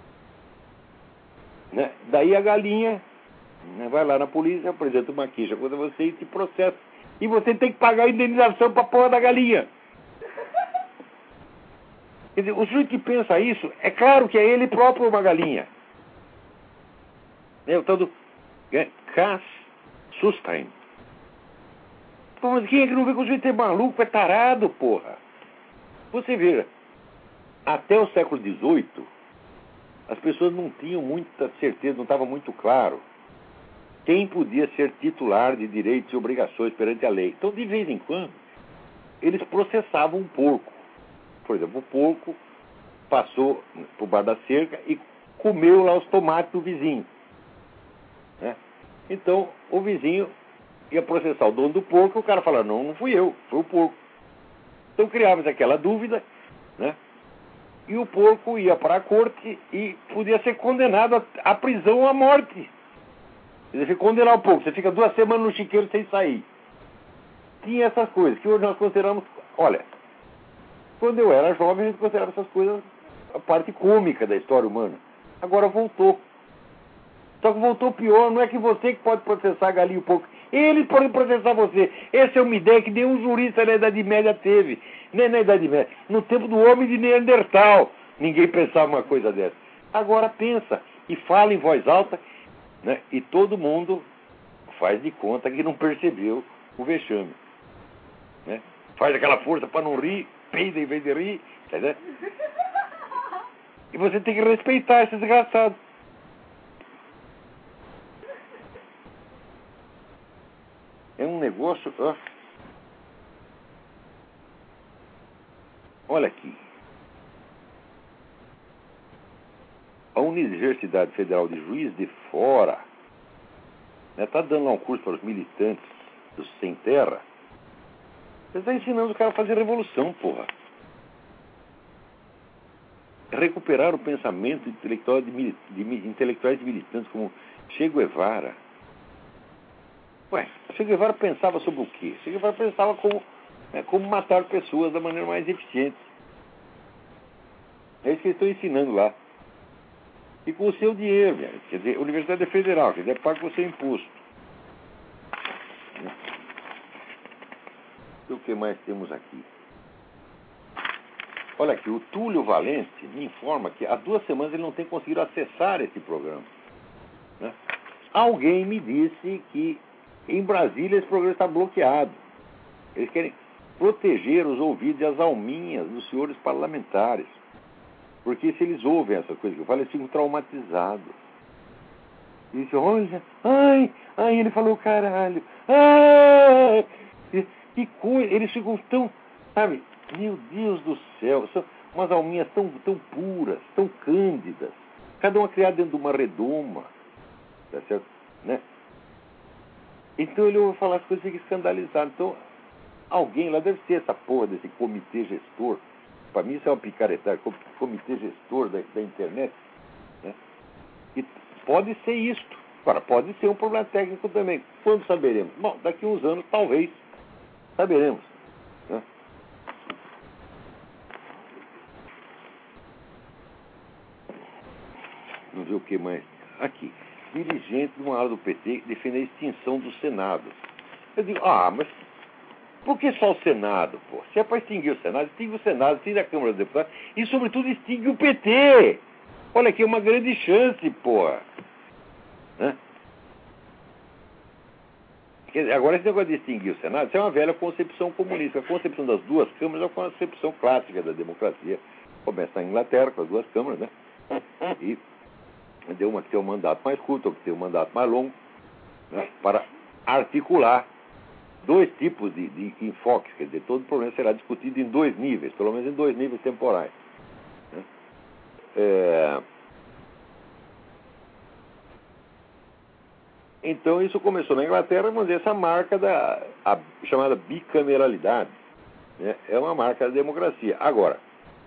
Né? Daí a galinha, né, vai lá na polícia, apresenta uma queixa contra você e te processa. E você tem que pagar a indenização para a porra da galinha. Quer dizer, o sujeito que pensa isso, é claro que é ele próprio uma galinha. O tal do Cass Sunstein. Pô, mas quem é que não vê que o sujeito é maluco, é tarado, porra? Você vê, até o século XVIII, as pessoas não tinham muita certeza, não estava muito claro quem podia ser titular de direitos e obrigações perante a lei. Então, de vez em quando, eles processavam um porco. Por exemplo, o porco passou por baixo da cerca e comeu lá os tomates do vizinho. Né? Então, o vizinho ia processar o dono do porco e o cara falava, não fui eu, foi o porco. Então, criava-se aquela dúvida, né? E o porco ia para a corte e podia ser condenado à prisão ou à morte. Você condenar o porco, você fica 2 semanas no chiqueiro sem sair. Tinha essas coisas, que hoje nós consideramos... Olha, quando eu era jovem, a gente considerava essas coisas a parte cômica da história humana. Agora voltou. Só que voltou pior, não é que você que pode processar a galinha e o porco. Eles podem processar você. Essa é uma ideia que nenhum jurista na Idade Média teve. Nem na Idade Média. No tempo do homem de Neandertal, ninguém pensava uma coisa dessa. Agora pensa e fala em voz alta, né? E todo mundo faz de conta que não percebeu o vexame. Né? Faz aquela força para não rir, peida em vez de rir. Né? E você tem que respeitar esse desgraçado. É um negócio... Olha aqui. A Universidade Federal de Juiz de Fora está dando lá um curso para os militantes dos Sem Terra. Você está ensinando o cara a fazer revolução, porra. Recuperar o pensamento intelectual de intelectuais militantes como Che Guevara. Ué, Che Guevara pensava sobre o quê? Che Guevara pensava como matar pessoas da maneira mais eficiente. É isso que eles estão ensinando lá. E com o seu dinheiro, quer dizer, a Universidade é federal, quer dizer, paga com o seu imposto. E o que mais temos aqui? Olha aqui, o Túlio Valente me informa que há 2 semanas ele não tem conseguido acessar esse programa. Né? Alguém me disse que em Brasília esse programa está bloqueado. Eles querem proteger os ouvidos e as alminhas dos senhores parlamentares. Porque se eles ouvem essa coisa que eu falo, eles ficam traumatizados. E dizem, olha, ai, ele falou caralho. Ai! Eles ficam tão, sabe, meu Deus do céu, são umas alminhas tão puras, tão cândidas. Cada uma criada dentro de uma redoma. Tá certo? Né? Então ele ouve falar as coisas e fica escandalizado. Então, alguém lá deve ser essa porra desse comitê gestor. Para mim isso é uma picaretagem, comitê gestor da internet. Né? E pode ser isto. Agora, pode ser um problema técnico também. Quando saberemos? Bom, daqui a uns anos, talvez, saberemos. Né? Vamos ver o que mais. Aqui. Dirigente de uma ala do PT defende a extinção do Senado. Eu digo, mas por que só o Senado, pô? Se é para extinguir o Senado, extingue a Câmara dos Deputados e, sobretudo, extingue o PT. Olha aqui, é uma grande chance, pô. Né? Agora, esse negócio de distinguir o Senado, isso é uma velha concepção comunista. A concepção das duas câmaras é uma concepção clássica da democracia. Começa na Inglaterra, com as duas câmaras, né? E deu uma que tem um mandato mais curto, outra que tem um mandato mais longo, né? Para articular dois tipos de enfoques. Quer dizer, todo problema será discutido em dois níveis, pelo menos em dois níveis temporais, né? Então, isso começou na Inglaterra, vamos dizer, essa marca chamada bicameralidade, né? É uma marca da democracia. Agora,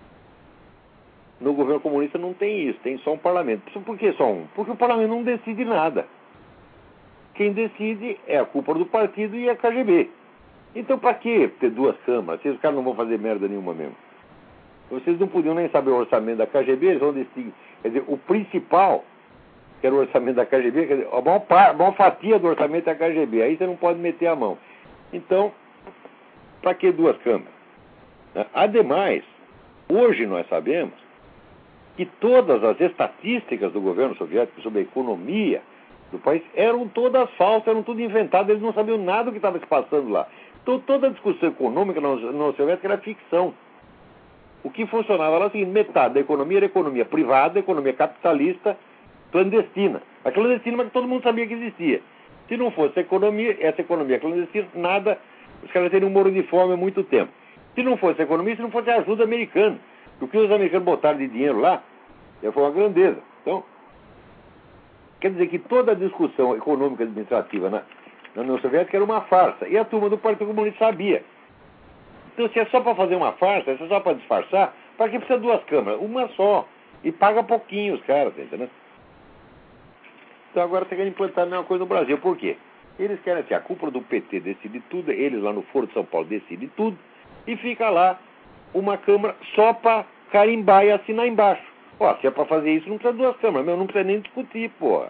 no governo comunista não tem isso, tem só um parlamento. Por que só um? Porque o parlamento não decide nada. Quem decide é a cúpula do partido e a KGB. Então, para que ter duas câmaras? Se os caras não vão fazer merda nenhuma mesmo. Vocês não podiam nem saber o orçamento da KGB, eles vão decidir. Quer dizer, o principal, que era o orçamento da KGB, quer dizer, a maior fatia do orçamento é a KGB. Aí você não pode meter a mão. Então, para que duas câmaras? Ademais, hoje nós sabemos que todas as estatísticas do governo soviético sobre a economia do país eram todas falsas, eram tudo inventadas, eles não sabiam nada do que estava se passando lá. Então, toda a discussão econômica na União Soviética era ficção. O que funcionava lá era o seguinte: metade da economia era economia privada, economia capitalista, clandestina. A clandestina, mas que todo mundo sabia que existia. Se não fosse essa economia clandestina, nada, os caras teriam morro de fome há muito tempo. Se não fosse a economia, se não fosse a ajuda americana. O que os americanos botaram de dinheiro lá, foi uma grandeza. Então, quer dizer que toda a discussão econômica e administrativa na União Soviética era uma farsa. E a turma do Partido Comunista sabia. Então, se é só para fazer uma farsa, se é só para disfarçar, para que precisa de duas câmaras? Uma só. E paga pouquinho os caras, entendeu? Então, agora você quer implantar a mesma coisa no Brasil. Por quê? Eles querem assim, a cúpula do PT decide tudo, eles lá no Foro de São Paulo decidem tudo, e fica lá uma câmara só para carimbar e assinar embaixo. Ó, se é para fazer isso, não precisa de duas câmaras, mas não precisa nem discutir, porra.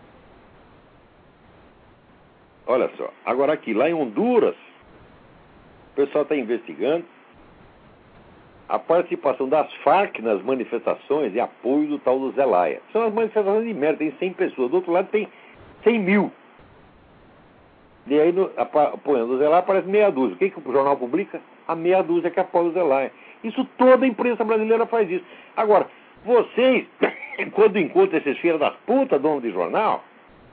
Olha só, agora aqui, lá em Honduras, o pessoal está investigando a participação das Farc nas manifestações e apoio do tal do Zelaya. São as manifestações de merda, tem 100 pessoas, do outro lado tem 100 mil. E aí, apoiando o Zelaya, aparece meia dúzia. O que o jornal publica? A meia dúzia que apoia o Zelaya. Isso toda a imprensa brasileira faz isso. Agora, vocês, quando encontram esses filhos das putas, dono de jornal,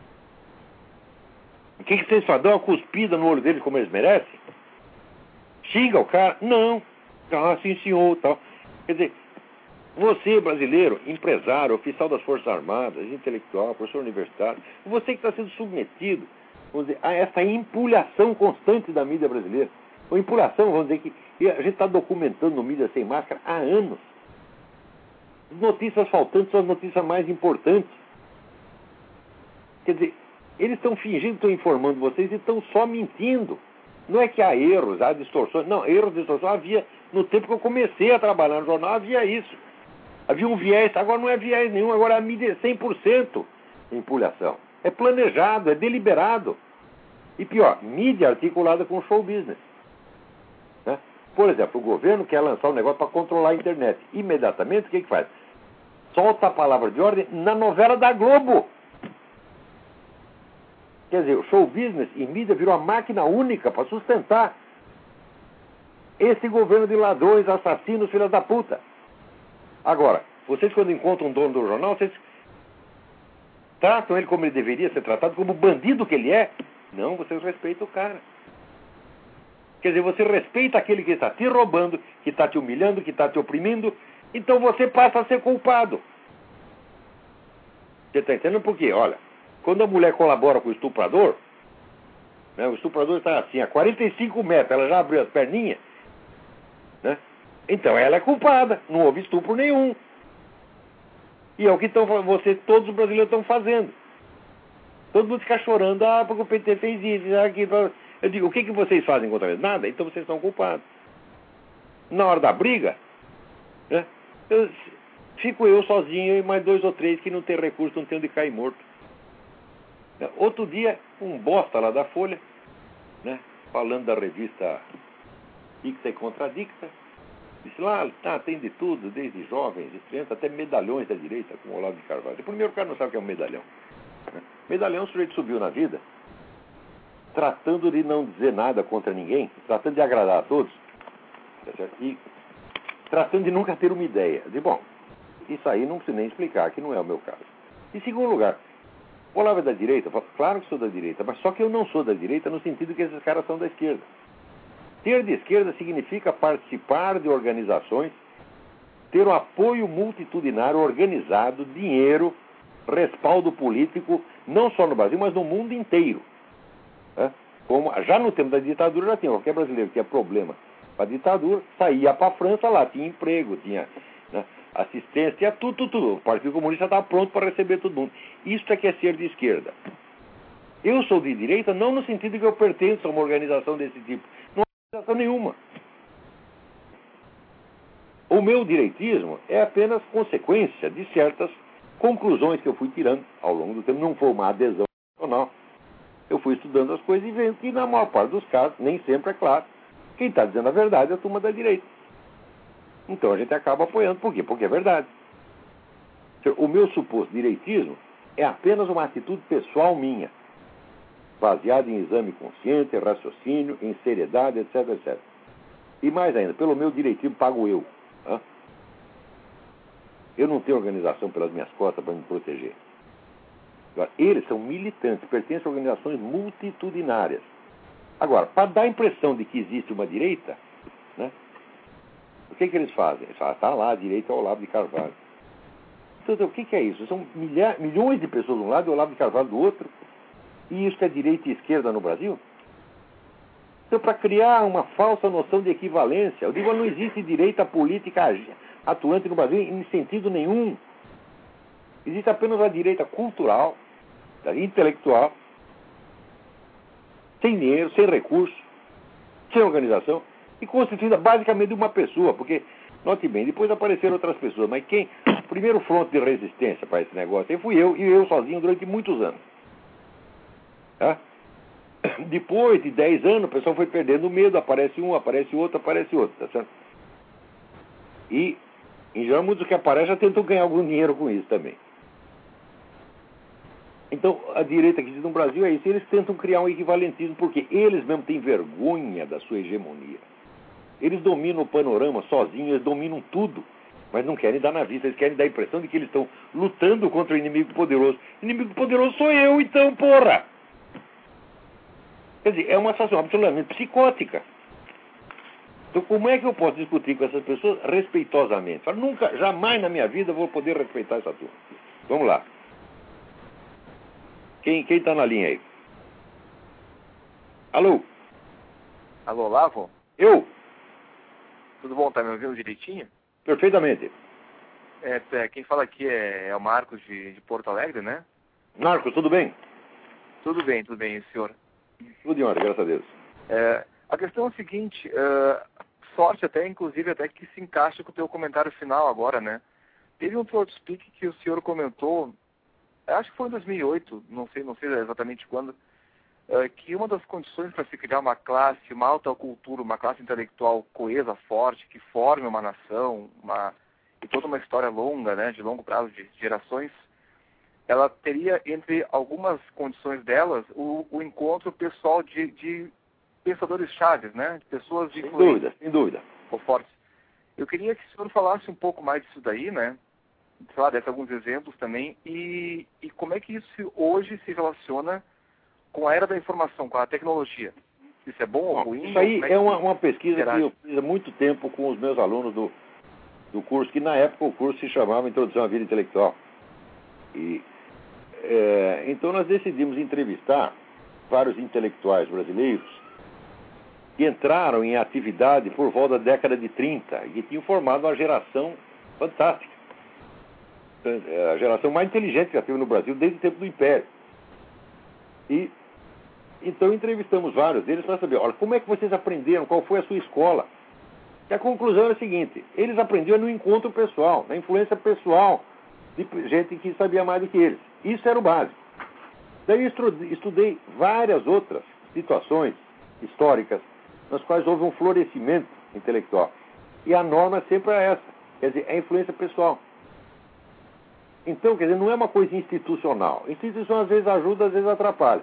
o que vocês fazem? Dão uma cuspida no olho deles como eles merecem? Xinga o cara? Não. Ah, sim, senhor, tal. Quer dizer, você, brasileiro, empresário, oficial das Forças Armadas, intelectual, professor universitário, você que está sendo submetido, vamos dizer, a essa empulhação constante da mídia brasileira. Ou empulhação, vamos dizer que a gente está documentando no Mídia Sem Máscara há anos. As notícias faltantes são as notícias mais importantes. Quer dizer, eles estão fingindo, estão informando vocês e estão só mentindo. Não é que há erros, há distorções. Não, erros, distorções havia. No tempo que eu comecei a trabalhar no jornal, havia isso. Havia um viés, agora não é viés nenhum, agora a mídia é 100% empulhação. É planejado, é deliberado. E pior, mídia articulada com show business. Né? Por exemplo, o governo quer lançar um negócio para controlar a internet. Imediatamente, o que faz? Solta a palavra de ordem na novela da Globo. Quer dizer, o show business e mídia virou uma máquina única para sustentar esse governo de ladrões, assassinos, filhas da puta. Agora, vocês quando encontram um dono do jornal, vocês tratam ele como ele deveria ser tratado, como o bandido que ele é? Não, vocês respeitam o cara. Quer dizer, você respeita aquele que está te roubando, que está te humilhando, que está te oprimindo, então você passa a ser culpado. Você está entendendo por quê? Olha, quando a mulher colabora com o estuprador, né, o estuprador está assim, a 45 metros, ela já abriu as perninhas, né? Então ela é culpada, não houve estupro nenhum. E é o que vocês, todos os brasileiros estão fazendo. Todo mundo fica chorando, porque o PT fez isso, aquilo. Eu digo, o que vocês fazem contra eles? Nada, então vocês são culpados. Na hora da briga, né, fico eu sozinho e mais 2 ou 3 que não tem recurso, não tem onde cair morto. Outro dia, um bosta lá da Folha, né, falando da revista Dicta e Contradicta, disse lá, tem de tudo, desde jovens, estreantes, até medalhões da direita, com o Olavo de Carvalho. Primeiro, o cara não sabe o que é um medalhão. Né? Medalhão, o sujeito subiu na vida, tratando de não dizer nada contra ninguém, tratando de agradar a todos, tá certo? E tratando de nunca ter uma ideia. De bom, isso aí não preciso nem explicar, que não é o meu caso. Em segundo lugar, o Olavo é da direita? Eu falo, claro que sou da direita, mas só que eu não sou da direita no sentido que esses caras são da esquerda. Ser de esquerda significa participar de organizações, ter um apoio multitudinário organizado, dinheiro, respaldo político, não só no Brasil, mas no mundo inteiro. Como, já no tempo da ditadura já tinha, qualquer brasileiro que tinha problema com a ditadura, saía para a França, lá tinha emprego, tinha, né, assistência, tinha tudo. O Partido Comunista estava pronto para receber todo mundo. Isso é que é ser de esquerda. Eu sou de direita não no sentido que eu pertenço a uma organização desse tipo. Não há organização nenhuma. O meu direitismo é apenas consequência de certas conclusões que eu fui tirando ao longo do tempo. Não foi uma adesão nacional. Eu fui estudando as coisas e vendo que, na maior parte dos casos, nem sempre é claro, quem está dizendo a verdade é a turma da direita. Então a gente acaba apoiando. Por quê? Porque é verdade. O meu suposto direitismo é apenas uma atitude pessoal minha, baseada em exame consciente, raciocínio, em seriedade, etc, etc. E mais ainda, pelo meu direitismo pago eu. Eu não tenho organização pelas minhas costas para me proteger. Agora, eles são militantes, pertencem a organizações multitudinárias. Agora, para dar a impressão de que existe uma direita, né, o que eles fazem? Eles falam, está lá, a direita é o Olavo de Carvalho. Então, o que é isso? São milhões de pessoas de um lado e o Olavo de Carvalho do outro. E isso é direita e esquerda no Brasil? Então, para criar uma falsa noção de equivalência, eu digo, não existe direita política atuante no Brasil em sentido nenhum. Existe apenas uma direita cultural, intelectual, sem dinheiro, sem recurso, sem organização, e constituída basicamente de uma pessoa, porque, note bem, depois apareceram outras pessoas, mas o primeiro fronte de resistência para esse negócio aí fui eu, e eu sozinho durante muitos anos. Tá? Depois de 10 anos, o pessoal foi perdendo o medo, aparece um, aparece outro, tá certo? E, em geral, muitos que aparecem já tentam ganhar algum dinheiro com isso também. Então, a direita que existe no Brasil é isso. Eles tentam criar um equivalentismo, porque eles mesmo têm vergonha da sua hegemonia. Eles dominam o panorama sozinhos, eles dominam tudo, mas não querem dar na vista, eles querem dar a impressão de que eles estão lutando contra o inimigo poderoso. O inimigo poderoso sou eu, então, porra! Quer dizer, é uma situação absolutamente psicótica. Então, como é que eu posso discutir com essas pessoas respeitosamente? Eu nunca, jamais na minha vida vou poder respeitar essa turma. Vamos lá. Quem está na linha aí? Alô? Alô, Olavo? Eu? Tudo bom? Tá me ouvindo direitinho? Perfeitamente. Quem fala aqui é o Marcos de Porto Alegre, né? Marcos, tudo bem? Tudo bem, e o senhor? Tudo em ordem, graças a Deus. A questão é a seguinte, sorte até, inclusive, até que se encaixa com o teu comentário final agora, né? Teve um Throat Speak que o senhor comentou, acho que foi em 2008, não sei exatamente quando, que uma das condições para se criar uma classe, uma alta cultura, uma classe intelectual coesa, forte, que forme uma nação, e toda uma história longa, né, de longo prazo, de gerações, ela teria, entre algumas condições delas, o encontro pessoal de pensadores chaves, né, de pessoas de influência. Sem dúvida. Fortes. Eu queria que o senhor falasse um pouco mais disso daí, né, sei lá, desse alguns exemplos também, e como é que isso hoje se relaciona com a era da informação, com a tecnologia. Isso é bom ou ruim? Isso aí é uma pesquisa que eu fiz há muito tempo com os meus alunos do curso, que na época o curso se chamava Introdução à Vida Intelectual. Então nós decidimos entrevistar vários intelectuais brasileiros que entraram em atividade por volta da década de 30 e que tinham formado uma geração fantástica. A geração mais inteligente que já teve no Brasil desde o tempo do Império. E então entrevistamos vários deles para saber, olha, como é que vocês aprenderam, qual foi a sua escola? E a conclusão era a seguinte, eles aprendiam no encontro pessoal, na influência pessoal de gente que sabia mais do que eles. Isso era o básico. Daí eu estudei várias outras situações históricas nas quais houve um florescimento intelectual. E a norma sempre é essa, quer dizer, é a influência pessoal. Então, quer dizer, não é uma coisa institucional. Instituição às vezes ajuda, às vezes atrapalha.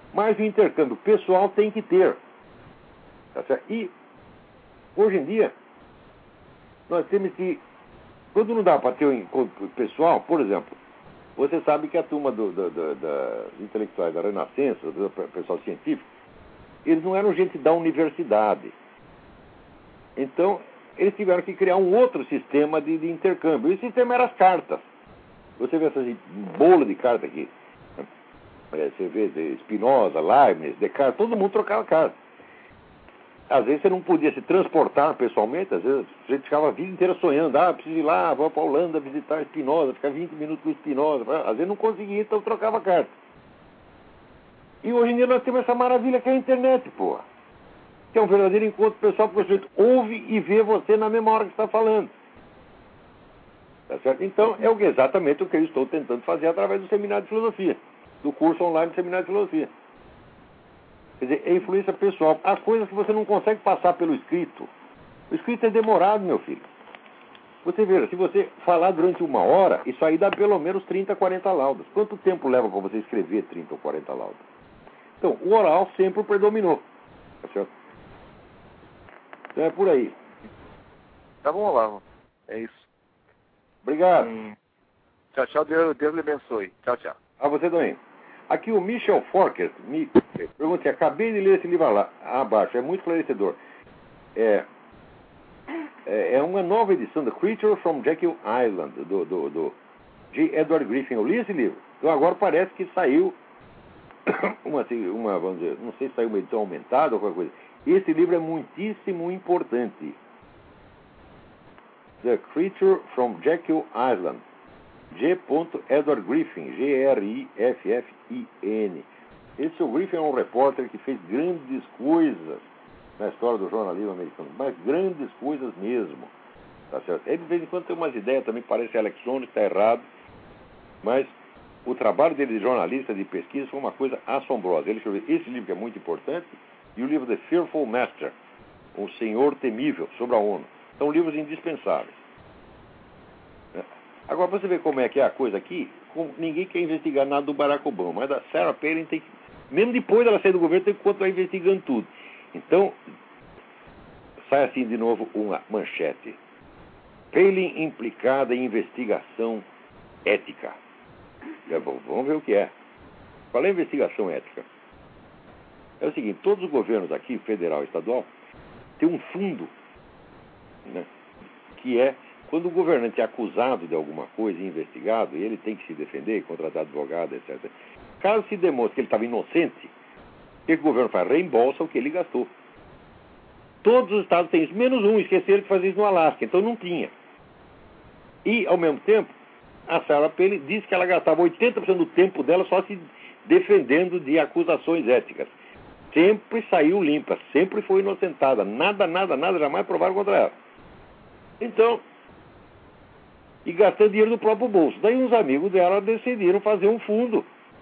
Mas o intercâmbio pessoal tem que ter. Tá certo? E, hoje em dia, nós temos que... Quando não dá para ter um encontro pessoal, por exemplo, você sabe que a turma dos intelectuais da Renascença, do pessoal científico, eles não eram gente da universidade. Então, eles tiveram que criar um outro sistema de intercâmbio. E o sistema era as cartas. Você vê essas bolas de carta aqui. Você vê Spinoza, Leibniz, Descartes, todo mundo trocava carta. Às vezes você não podia se transportar pessoalmente, às vezes a gente ficava a vida inteira sonhando, preciso ir lá, vou para a Holanda visitar Spinoza, ficar 20 minutos com Spinoza. Às vezes não conseguia, então trocava carta. E hoje em dia nós temos essa maravilha que é a internet, porra. Que é um verdadeiro encontro pessoal, porque o sujeito ouve e vê você na mesma hora que está falando. Tá certo? Então, é exatamente o que eu estou tentando fazer através do seminário de filosofia, do curso online do seminário de filosofia. Quer dizer, é influência pessoal. Há coisas que você não consegue passar pelo escrito. O escrito é demorado, meu filho. Você vê, se você falar durante 1 hora, isso aí dá pelo menos 30, 40 laudas. Quanto tempo leva para você escrever 30 ou 40 laudas? Então, o oral sempre predominou. Tá certo? Então é por aí. Tá bom, Olavo. É isso. Obrigado. Tchau, tchau. Deus lhe abençoe. Tchau, tchau. A você também. Aqui o Michel Forker me pergunta, acabei de ler esse livro lá abaixo, é muito esclarecedor. É uma nova edição, The Creature from Jekyll Island, do G. Edward Griffin. Eu li esse livro. Então agora parece que saiu uma, vamos dizer, não sei se saiu uma edição aumentada ou qualquer coisa. Esse livro é muitíssimo importante. The Creature from Jekyll Island. G. Edward Griffin, G-R-I-F-F-I-N. Esse Griffin é um repórter que fez grandes coisas na história do jornalismo americano, mas grandes coisas mesmo. Tá certo? Ele de vez em quando tem umas ideias também que parece eletrônico, está errado, mas o trabalho dele de jornalista, de pesquisa, foi uma coisa assombrosa. Ele escreveu esse livro que é muito importante e o livro The Fearful Master, O Senhor Temível, sobre a ONU. São livros indispensáveis. Agora, você vê como é que é a coisa aqui, ninguém quer investigar nada do Barack Obama, mas a Sarah Palin tem que, mesmo depois dela sair do governo, tem que continuar investigando tudo. Então, sai assim de novo uma manchete. Palin implicada em investigação ética. Vamos ver o que é. Qual é a investigação ética? É o seguinte, todos os governos aqui, federal e estadual, têm um fundo, né, que é quando o governante é acusado de alguma coisa e investigado, e ele tem que se defender, contratar advogado, etc. Caso se demonstre que ele estava inocente, o que o governo faz? Reembolsa o que ele gastou. Todos os estados têm isso, menos um, esqueceram de fazer isso no Alasca, então não tinha. E, ao mesmo tempo, a Sarah Palin disse que ela gastava 80% do tempo dela só se defendendo de acusações éticas. Sempre saiu limpa, sempre foi inocentada. Nada, jamais provaram contra ela. Então, e gastando dinheiro do próprio bolso. Daí uns amigos dela decidiram fazer um fundo.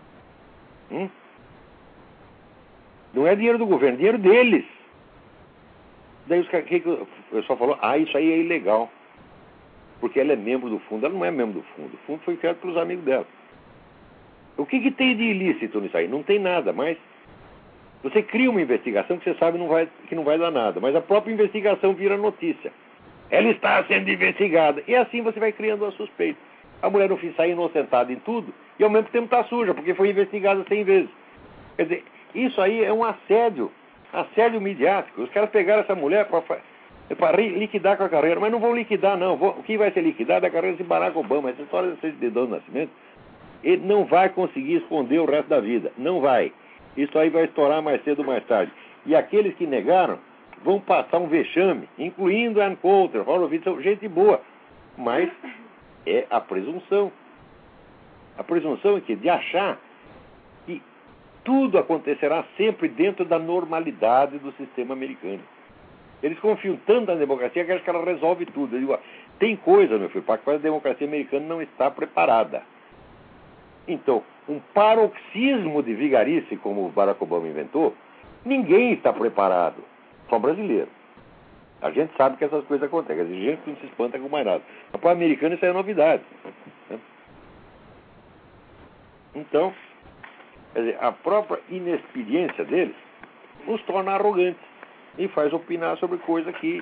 Não é dinheiro do governo, é dinheiro deles. Daí o pessoal falou, isso aí é ilegal. Porque ela é membro do fundo. Ela não é membro do fundo. O fundo foi criado pelos amigos dela. O que tem de ilícito nisso aí? Não tem nada, mas você cria uma investigação que você sabe que não vai dar nada. Mas a própria investigação vira notícia. Ela está sendo investigada. E assim você vai criando a suspeita. A mulher no fim sai inocentada em tudo e ao mesmo tempo está suja, porque foi investigada 100 vezes. Quer dizer, isso aí é um assédio midiático. Os caras pegaram essa mulher para liquidar com a carreira, mas não vão liquidar, não. O que vai ser liquidado é a carreira de Barack Obama. Essa história de certidão de nascimento, ele não vai conseguir esconder o resto da vida. Não vai. Isso aí vai estourar mais cedo ou mais tarde. E aqueles que negaram vão passar um vexame, incluindo Ann Coulter, Horowitz, gente boa. Mas é a presunção. A presunção é que de achar que tudo acontecerá sempre dentro da normalidade do sistema americano. Eles confiam tanto na democracia que acham que ela resolve tudo. Eu digo, tem coisa, meu filho, para que a democracia americana não está preparada. Então, um paroxismo de vigarice, como o Barack Obama inventou, ninguém está preparado. Só brasileiro. A gente sabe que essas coisas acontecem. A gente não se espanta com mais nada. Mas para o americano isso é novidade. Então, Quer dizer, a própria inexperiência deles nos torna arrogantes e faz opinar sobre coisa que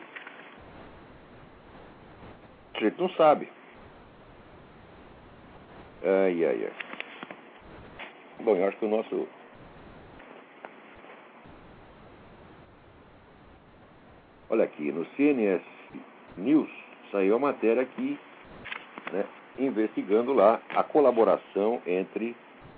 a gente não sabe. Ai, ai, ai. Bom, eu acho que o nosso... Olha aqui, no CNS News saiu a matéria aqui, né, investigando lá a colaboração entre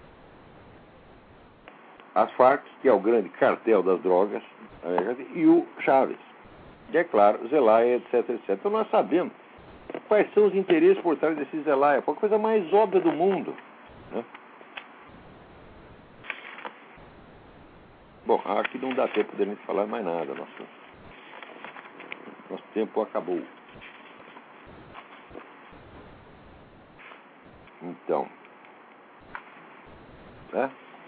as Farc, que é o grande cartel das drogas, e o Chávez. E, é claro, Zelaya, etc, etc. Então nós sabemos quais são os interesses por trás desse Zelaya. Foi a coisa mais óbvia do mundo, né? Bom, aqui não dá tempo de a gente falar mais nada. Nosso tempo acabou. Então, né?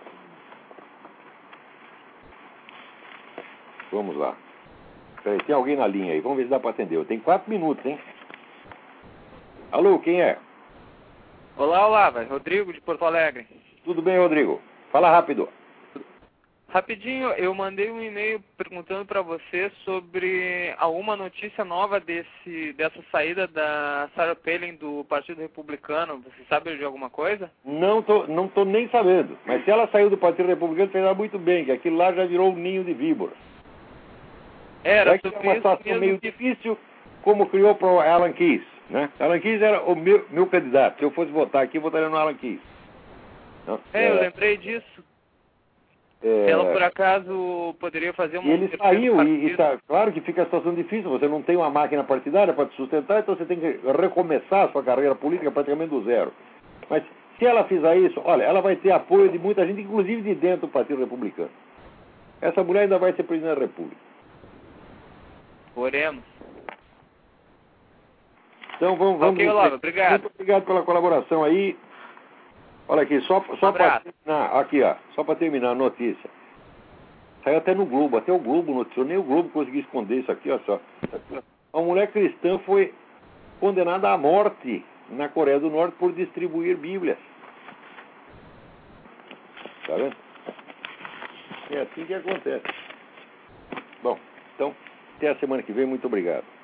Vamos lá. Peraí, tem alguém na linha aí. Vamos ver se dá para atender. Tem 4 minutos, hein? Alô, quem é? Olá, vai. Rodrigo de Porto Alegre. Tudo bem, Rodrigo? Fala rápido. Rapidinho, eu mandei um e-mail perguntando para você sobre alguma notícia nova dessa saída da Sarah Palin do Partido Republicano. Você sabe de alguma coisa? Não tô nem sabendo. Mas se ela saiu do Partido Republicano, fez ela muito bem, que aquilo lá já virou um ninho de víboras. Era que é uma situação meio difícil, como criou para o Alan Keyes, né? Alan Keyes era o meu candidato. Se eu fosse votar aqui, eu votaria no Alan Keyes. Eu lembrei disso. Ela, por acaso, poderia fazer uma... Ele saiu e tá, claro que fica a situação difícil. Você não tem uma máquina partidária para te sustentar, então você tem que recomeçar a sua carreira política praticamente do zero. Mas se ela fizer isso, olha, ela vai ter apoio de muita gente, inclusive de dentro do Partido Republicano. Essa mulher ainda vai ser presidente da República. Oremos. Então vamos. Ok, Olavo, obrigado. Muito obrigado pela colaboração aí. Olha aqui, só para terminar, aqui, ó, só para terminar a notícia. Saiu até no Globo, até o Globo noticiou, nem o Globo conseguiu esconder isso aqui, ó só. Uma mulher cristã foi condenada à morte na Coreia do Norte por distribuir Bíblias. Tá vendo? É assim que acontece. Bom, então, até a semana que vem, muito obrigado.